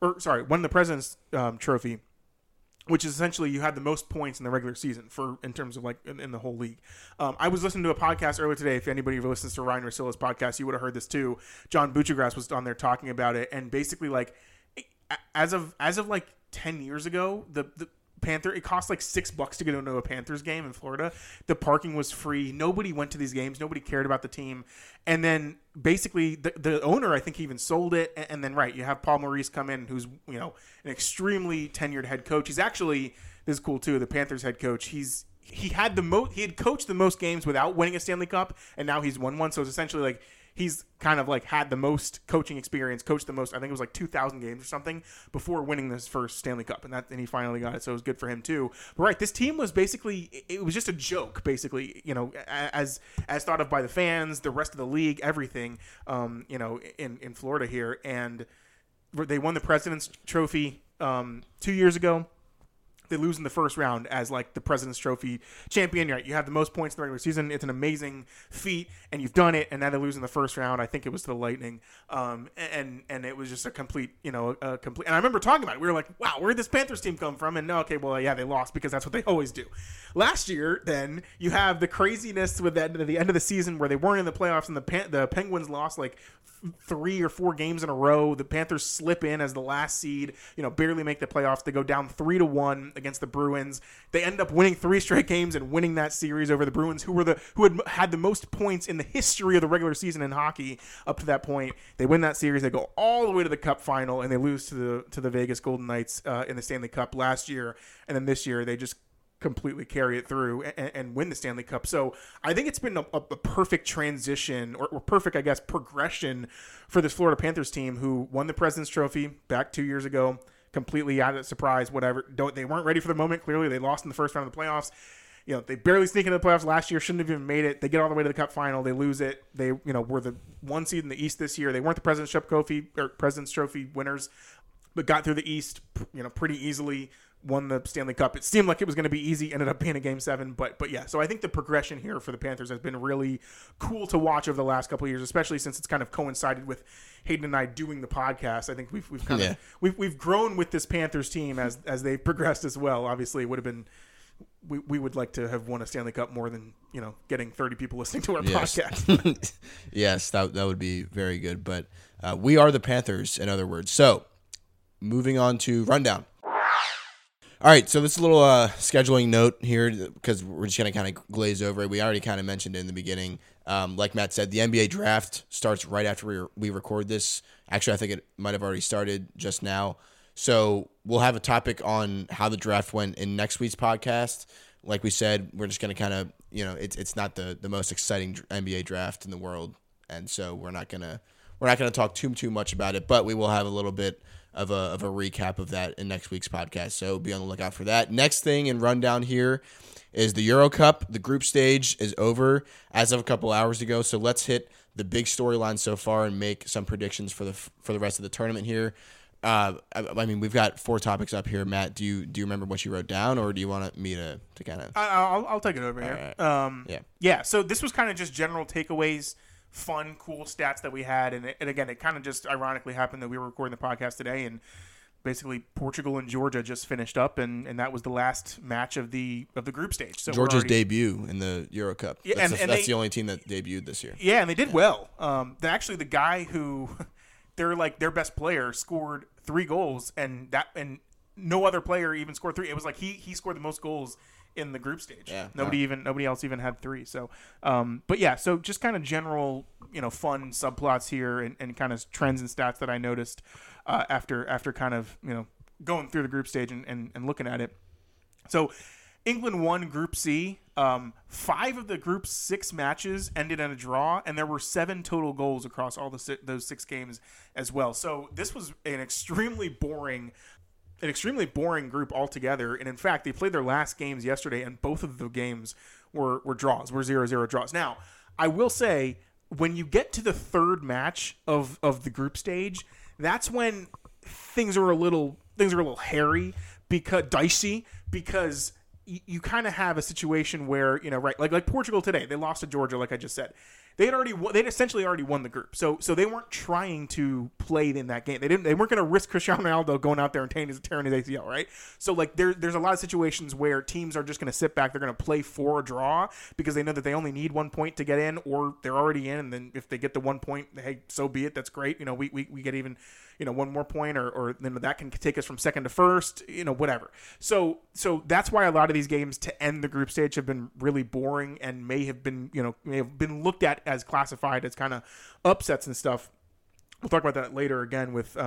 Trophy, which is essentially you had the most points in the regular season in terms of like in the whole league. I was listening to a podcast earlier today. If anybody ever listens to Ryan Russillo's podcast, you would have heard this too. John Buccigross was on there talking about it, and basically like as of like 10 years ago, the Panther, it cost like $6 to get into a Panthers game in Florida. The parking was free. Nobody went to these games. Nobody cared about the team. And then basically the owner, I think, even sold it. And then, right, you have Paul Maurice come in, who's, an extremely tenured head coach. He's actually, this is cool too, the Panthers head coach. He had coached the most games without winning a Stanley Cup, and now he's won one. So it's essentially like he's kind of like had the most coaching experience, coached the most, I think it was like 2,000 games or something before winning this first Stanley Cup. And he finally got it. So it was good for him too. But right, this team was basically, it was just a joke, basically, as thought of by the fans, the rest of the league, everything, in Florida here. And they won the President's Trophy 2 years ago. They lose in the first round as like the President's Trophy champion. Right? You have the most points in the regular season. It's an amazing feat, and you've done it. And now they lose in the first round. I think it was to the Lightning, and it was just a complete. And I remember talking about it. We were like, "Wow, where did this Panthers team come from?" And okay, well, yeah, they lost because that's what they always do. Last year, then you have the craziness with that at the end of the season where they weren't in the playoffs, and the Penguins lost like 3 or 4 games in a row. The Panthers slip in as the last seed, barely make the playoffs. They go down 3-1 against the Bruins. They end up winning 3 straight games and winning that series over the Bruins, who had the most points in the history of the regular season in hockey up to that point. They win that series. They go all the way to the Cup final, and they lose to the Vegas Golden Knights in the Stanley Cup last year. And then this year, they just completely carry it through and win the Stanley Cup. So I think it's been a perfect transition or perfect, I guess, progression for this Florida Panthers team who won the President's Trophy back 2 years ago, completely out of surprise, whatever. They weren't ready for the moment. Clearly, they lost in the first round of the playoffs. They barely sneak into the playoffs last year, shouldn't have even made it. They get all the way to the Cup final. They lose it. They, were the 1 seed in the East this year. They weren't the President's Trophy winners, but got through the East, pretty easily. Won the Stanley Cup. It seemed like it was going to be easy. Ended up being a Game 7, but yeah. So I think the progression here for the Panthers has been really cool to watch over the last couple of years, especially since it's kind of coincided with Hayden and I doing the podcast. I think we've grown with this Panthers team as they've progressed as well. Obviously, it would have been. We would like to have won a Stanley Cup more than getting 30 people listening to our podcast. Yes, that would be very good. But we are the Panthers, in other words. So moving on to rundown. All right, so this is a little scheduling note here because we're just going to kind of glaze over it. We already kind of mentioned it in the beginning. Like Matt said, the NBA draft starts right after we record this. Actually, I think it might have already started just now. So we'll have a topic on how the draft went in next week's podcast. Like we said, we're just going to kind of, it's not the most exciting NBA draft in the world, and so we're not gonna talk too much about it. But we will have a little bit of a recap of that in next week's podcast. So be on the lookout for that. Next thing in rundown here is the Euro Cup. The group stage is over as of a couple hours ago. So let's hit the big storyline so far and make some predictions for the rest of the tournament here. I mean, we've got 4 topics up here. Matt, do you remember what you wrote down, or do you want me to kind of? I'll take it over here. Right. Yeah. So this was kind of just general takeaways, fun, cool stats that we had, and again, it kind of just ironically happened that we were recording the podcast today, and basically Portugal and Georgia just finished up, and that was the last match of the group stage. So Georgia's debut in the Euro Cup. Yeah, that's the only team that debuted this year. Yeah, and they did well. Actually, the guy who they're like their best player scored 3 goals, and no other player even scored 3. It was like he scored the most goals in the group stage. Yeah, nobody else even had 3. So, but yeah, so just kind of general, fun subplots here and kind of trends and stats that I noticed after kind of going through the group stage and looking at it. So, England won Group C. 5 of the Group's 6 matches ended in a draw, and there were 7 total goals across all those 6 games as well. So this was an extremely boring group altogether. And in fact, they played their last games yesterday, and both of the games were draws, were 0-0 draws. Now, I will say, when you get to the 3rd match of the group stage, that's when things are a little hairy, dicey, because you kind of have a situation where, right, like Portugal today, they lost to Georgia, like I just said. They'd essentially already won the group, so they weren't trying to play in that game. They weren't going to risk Cristiano Ronaldo going out there and tearing his ACL, right? So like there's a lot of situations where teams are just going to sit back. They're going to play for a draw because they know that they only need 1 point to get in, or they're already in. And then if they get the 1 point, hey, so be it. That's great. We get even 1 more point, or then that can take us from second to first. Whatever. So that's why a lot of these games to end the group stage have been really boring and may have been looked at as classified as kind of upsets and stuff. We'll talk about that later again with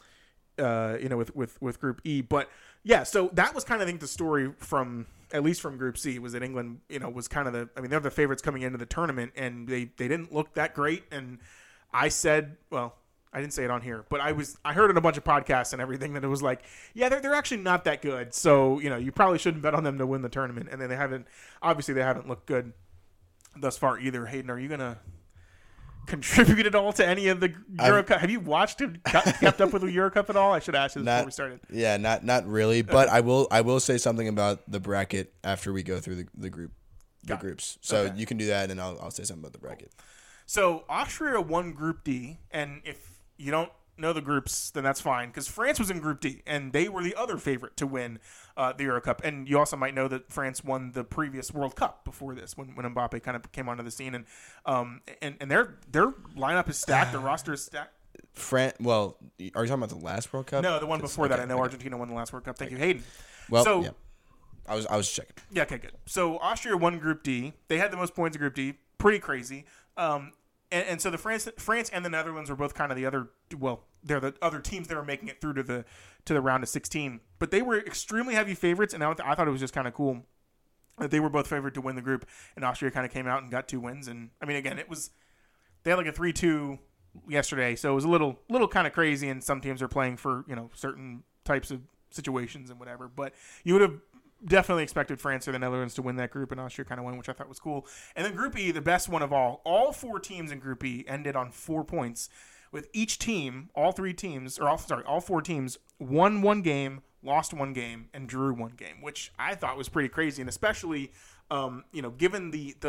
with Group E. But yeah, so that was kind of, I think, the story from at least from Group C, was that England, was kind of they're the favorites coming into the tournament, and they didn't look that great. And I said, well, I didn't say it on here, but I heard in a bunch of podcasts and everything that it was like, yeah, they're actually not that good. So, you probably shouldn't bet on them to win the tournament. And then they haven't looked good thus far either. Hayden, are you going to contribute at all to any of the Euro Cup? Have you watched and kept up with the Euro Cup at all? I should ask you this before we started. Yeah, not really, but I will say something about the bracket after we go through the groups. So okay. You can do that, and I'll say something about the bracket. So Austria won Group D, and if you don't know the groups, then that's fine, because France was in Group D, and they were the other favorite to win the Euro Cup. And you also might know that France won the previous World Cup before this, when Mbappe kind of came onto the scene, and their lineup is stacked, their roster is stacked. Well, are you talking about the last World Cup? No, the one before that. I know Argentina won the last World Cup. Thank you, Hayden. Well, yeah. I was checking. Yeah, okay, good. So Austria won Group D. They had the most points in Group D. Pretty crazy. And so the France and the Netherlands were both kind of they're the other teams that were making it through to the round of 16. But they were extremely heavy favorites, and I thought it was just kind of cool that they were both favored to win the group, and Austria kind of came out and got 2 wins. And I mean, again, they had like a 3-2 yesterday, so it was a little kind of crazy, and some teams are playing for certain types of situations and whatever. But you would have definitely expected France or the Netherlands to win that group, and Austria kind of won, which I thought was cool. And then Group E, the best one of all 4 teams in Group E ended on 4 points, with each team, all 4 teams, won 1 game, lost 1 game, and drew 1 game, which I thought was pretty crazy. And especially, given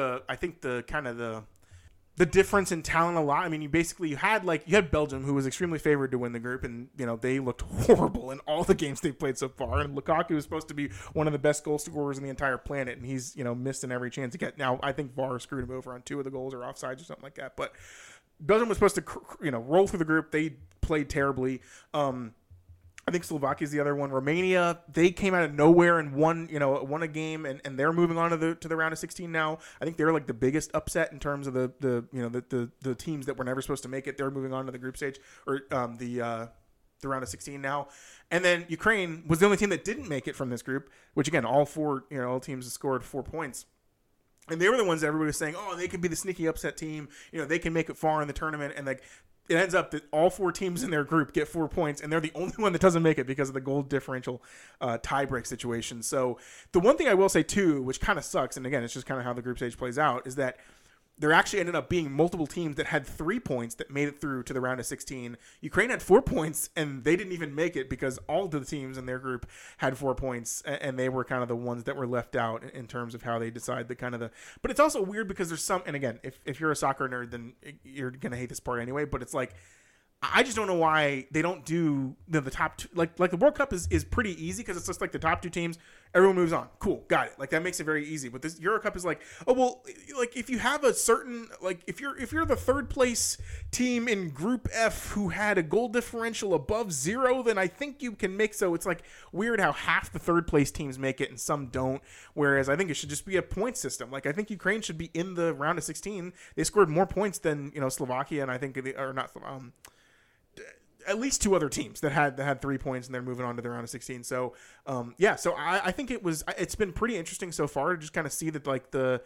the difference in talent a lot. I mean, you had Belgium, who was extremely favored to win the group, and they looked horrible in all the games they played so far. And Lukaku was supposed to be one of the best goal scorers in the entire planet, and he's missed in every chance to get. Now I think VAR screwed him over on 2 of the goals or offsides or something like that. But Belgium was supposed to roll through the group. They played terribly. I think Slovakia is the other one. Romania, they came out of nowhere and won a game, and they're moving on to the round of 16 now. I think they're like the biggest upset in terms of the teams that were never supposed to make it. They're moving on to the group stage or the round of 16 now. And then Ukraine was the only team that didn't make it from this group, which again, all teams scored 4 points. And they were the ones that everybody was saying, oh, they could be the sneaky upset team. They can make it far in the tournament. And like, it ends up that all 4 teams in their group get 4 points, and they're the only one that doesn't make it because of the goal differential tiebreak situation. So the one thing I will say too, which kind of sucks, and again, it's just kind of how the group stage plays out, is that there actually ended up being multiple teams that had 3 points that made it through to the round of 16. Ukraine had 4 points, and they didn't even make it because all of the teams in their group had 4 points, and they were kind of the ones that were left out in terms of how they decide But it's also weird because there's some, and again, if you're a soccer nerd, then you're going to hate this part anyway, but it's like, I just don't know why they don't do the top two. Like the World Cup is pretty easy because it's just like the top 2 teams. Everyone moves on. Cool. Got it. Like that makes it very easy. But this Euro Cup is like, oh, well, like if you have a certain, like if you're the 3rd place team in Group F who had a goal differential above 0, then I think you can make, so it's like weird how half the 3rd place teams make it and some don't. Whereas I think it should just be a point system. Like I think Ukraine should be in the round of 16. They scored more points than, Slovakia, and I think at least 2 other teams that had 3 points, and they're moving on to the round of 16. So, so I think it's been pretty interesting so far to just kind of see that like the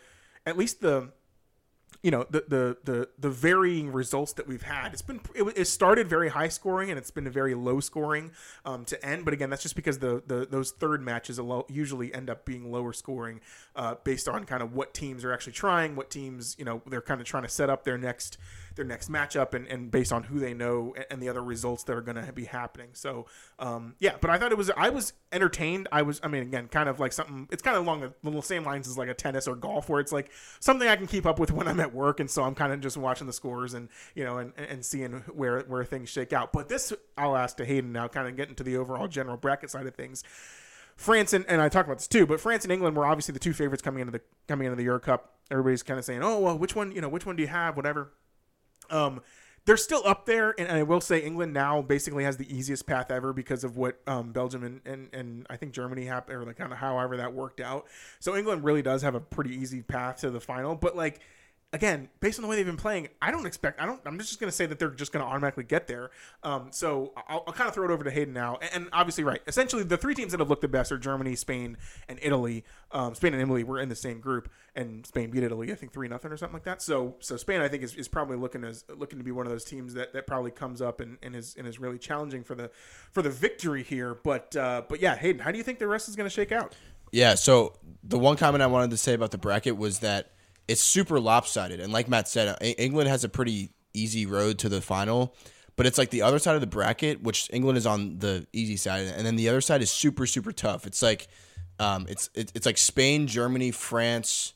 varying results that we've had. It started very high scoring and it's been very low scoring to end. But again, that's just because those third matches usually end up being lower scoring based on kind of what teams are actually trying, what teams they're kind of trying to set up their next matchup and based on who they know and the other results that are going to be happening. So but I thought I was entertained. Again, kind of like something, it's kind of along the same lines as like a tennis or golf where it's like something I can keep up with when I'm at work. And so I'm kind of just watching the scores and seeing where things shake out. But this, I'll ask to Hayden now, kind of get into the overall general bracket side of things. France and I talked about this too, but France and England were obviously the 2 favorites coming into the Euro Cup. Everybody's kind of saying, oh, well, which one do you have? Whatever. They're still up there, and I will say England now basically has the easiest path ever because of what Belgium and I think Germany happened, or like kind of however that worked out. So England really does have a pretty easy path to the final, but like, again, based on the way they've been playing, I'm just going to say that they're just going to automatically get there. So I'll kind of throw it over to Hayden now. And obviously, right, essentially the 3 teams that have looked the best are Germany, Spain, and Italy. Spain and Italy were in the same group, and Spain beat Italy, I think 3-0 or something like that. So Spain, I think, is probably looking to be one of those teams that probably comes up and is really challenging for the victory here. But yeah, Hayden, how do you think the rest is going to shake out? Yeah, so the one comment I wanted to say about the bracket was that it's super lopsided. And like Matt said, England has a pretty easy road to the final, but it's like the other side of the bracket, which England is on the easy side, and then the other side is super, super tough. It's like it's like Spain, Germany, France,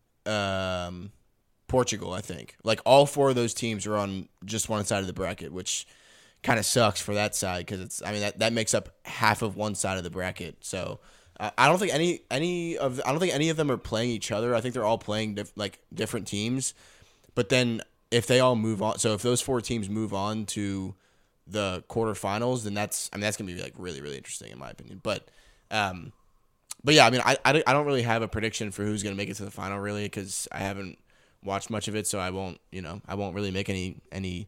Portugal, I think. Like all 4 of those teams are on just one side of the bracket, which kind of sucks for that side because that makes up half of one side of the bracket. So I don't think any of them are playing each other. I think they're all playing different teams. But then if they all move on, so if those 4 teams move on to the quarterfinals, then that's going to be like really, really interesting in my opinion. But yeah, I don't really have a prediction for who's going to make it to the final really because I haven't watched much of it, so I won't really make any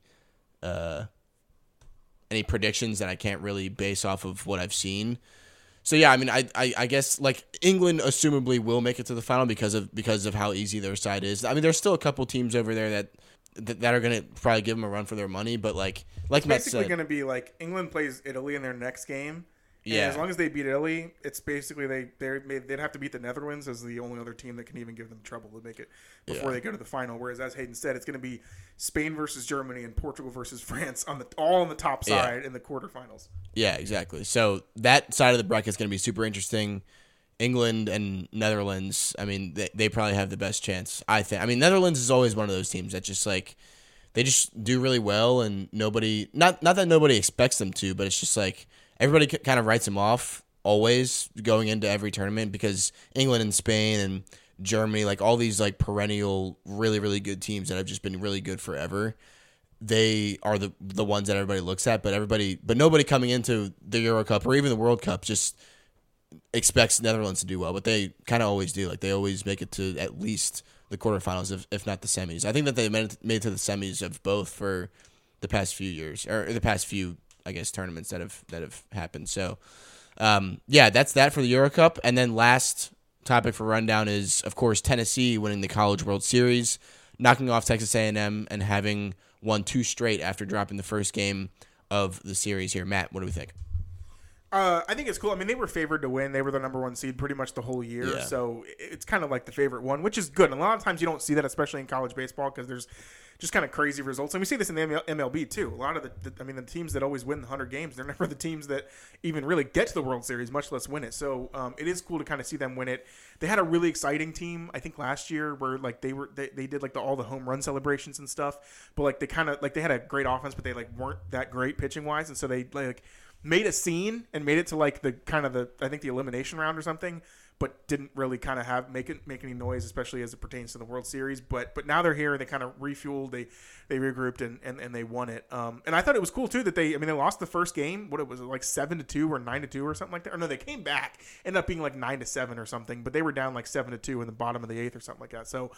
predictions that I can't really base off of what I've seen. So yeah, I guess like England assumably will make it to the final because of how easy their side is. There's still a couple teams over there that are gonna probably give them a run for their money, but like it's Matt basically said, gonna be like England plays Italy in their next game. Yeah. And as long as they beat Italy, it's basically they'd have to beat the Netherlands as the only other team that can even give them trouble to make it before they go to the final. Whereas, as Hayden said, it's going to be Spain versus Germany and Portugal versus France all on the top side in the quarterfinals. Yeah, exactly. So that side of the bracket is going to be super interesting. England and Netherlands, they probably have the best chance, I think. Netherlands is always one of those teams that just like they just do really well, and nobody not that nobody expects them to, but it's just like everybody kind of writes them off always going into every tournament because England and Spain and Germany, like all these like perennial, really, really good teams that have just been really good forever. they are the ones that everybody looks at, but nobody coming into the Euro Cup or even the World Cup just expects Netherlands to do well, but they kind of always do. Like they always make it to at least the quarterfinals, if not the semis. I think that they made it to the semis of both for the past few years, or the past few, I guess, tournaments that have happened. So, yeah, that's that for the Euro Cup. And then last topic for rundown is, of course, Tennessee winning the College World Series, knocking off Texas A&M, and having won 2 straight after dropping the first game of the series here. Matt, what do we think? I think it's cool. I mean, they were favored to win. They were the number 1 seed pretty much the whole year. Yeah. So it's kind of like the favorite one, which is good. And a lot of times you don't see that, especially in college baseball, because there's just kind of crazy results. And we see this in the MLB too. A lot of the teams that always win the 100 games, they're never the teams that even really get to the World Series, much less win it. So it is cool to kind of see them win it. They had a really exciting team, I think, last year where like they did like all the home run celebrations and stuff. But like they had a great offense, but they like weren't that great pitching wise, and so they like made a scene and made it to like the I think the elimination round or something, but didn't really kind of make any noise, especially as it pertains to the World Series. But now they're here. They kind of refueled. They regrouped and they won it. And I thought it was cool too that they lost the first game. What it was like 7-2 or 9-2 or something like that. Or no, they came back. Ended up being like 9-7 or something. But they were down like 7-2 in the bottom of the 8th or something like that. So.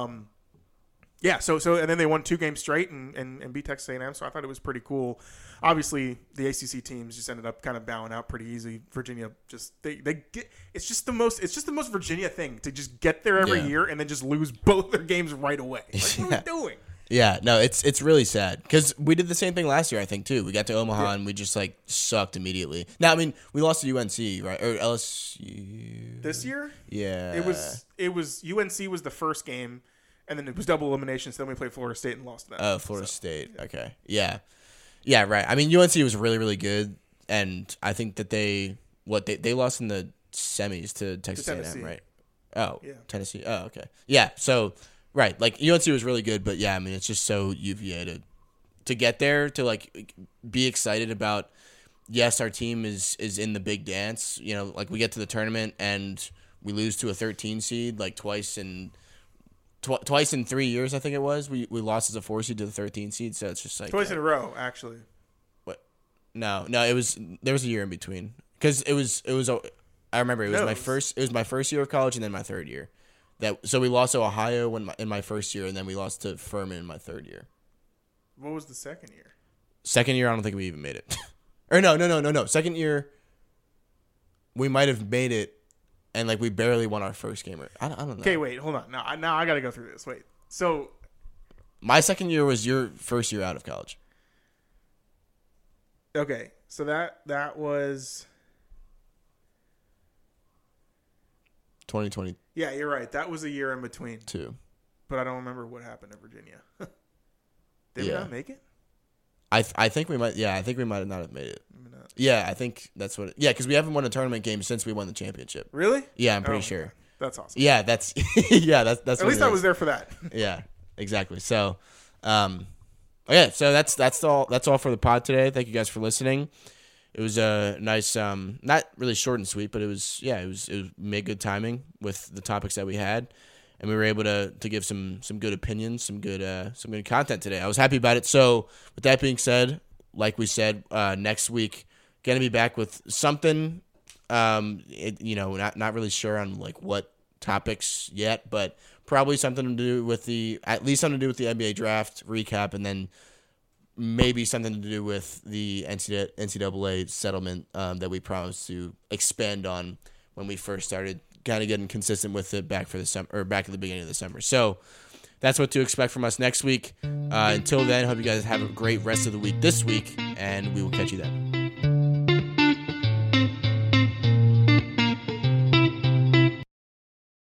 Yeah, so and then they won 2 games straight and beat Texas A&M, so I thought it was pretty cool. Obviously, the ACC teams just ended up kind of bowing out pretty easy. Virginia just they get it's just the most Virginia thing to just get there every year and then just lose both their games right away. Like, what are we doing? Yeah, no, it's really sad because we did the same thing last year, I think, too. We got to Omaha and we just like sucked immediately. Now, I mean, we lost to UNC, right? Or LSU this year? Yeah, it was UNC was the first game. And then it was double elimination, so then we played Florida State and lost that. Oh, Florida State. Okay. Yeah. Yeah, right. I mean, UNC was really, really good, and I think that they lost in the semis to Texas A&M, right? Oh, yeah. Tennessee. Oh, okay. Yeah, so, right. Like, UNC was really good, but, yeah, I mean, it's just so UVA to get there, to, like, be excited about, yes, our team is in the big dance. You know, like, we get to the tournament, and we lose to a 13 seed, like, twice in 3 years, I think it was. We lost as a 4 seed to the 13 seed, so it's just like twice in a row, actually. What? No, there was a year in between because it was. I remember it was my first year of college and then my third year. So we lost to Ohio in my first year, and then we lost to Furman in my third year. What was the second year? Second year, I don't think we even made it. Or no. Second year, we might have made it. And, like, we barely won our first game. I don't know. Okay, wait, hold on. Now I got to go through this. Wait. So. My second year was your first year out of college. Okay. So that was. 2020. Yeah, you're right. That was a year in between. 2. But I don't remember what happened in Virginia. Did we not make it? I think we might. Yeah, I think we might not have made it. Yeah, I think that's what. Because we haven't won a tournament game since we won the championship. Really? Yeah, I'm pretty sure. That's awesome. Yeah, that's that's. At least I was there for that. Yeah, exactly. So, okay, so that's all for the pod today. Thank you guys for listening. It was a nice, not really short and sweet, but it was made good timing with the topics that we had. And we were able to give some good opinions, some good content today. I was happy about it. So with that being said, like we said, next week gonna be back with something. Not really sure on like what topics yet, but probably something to do with the NBA draft recap, and then maybe something to do with the NCAA settlement that we promised to expand on when we first started kind of getting consistent with it back at the beginning of the summer. So that's what to expect from us next week. Until then, hope you guys have a great rest of the week this week, and we will catch you then.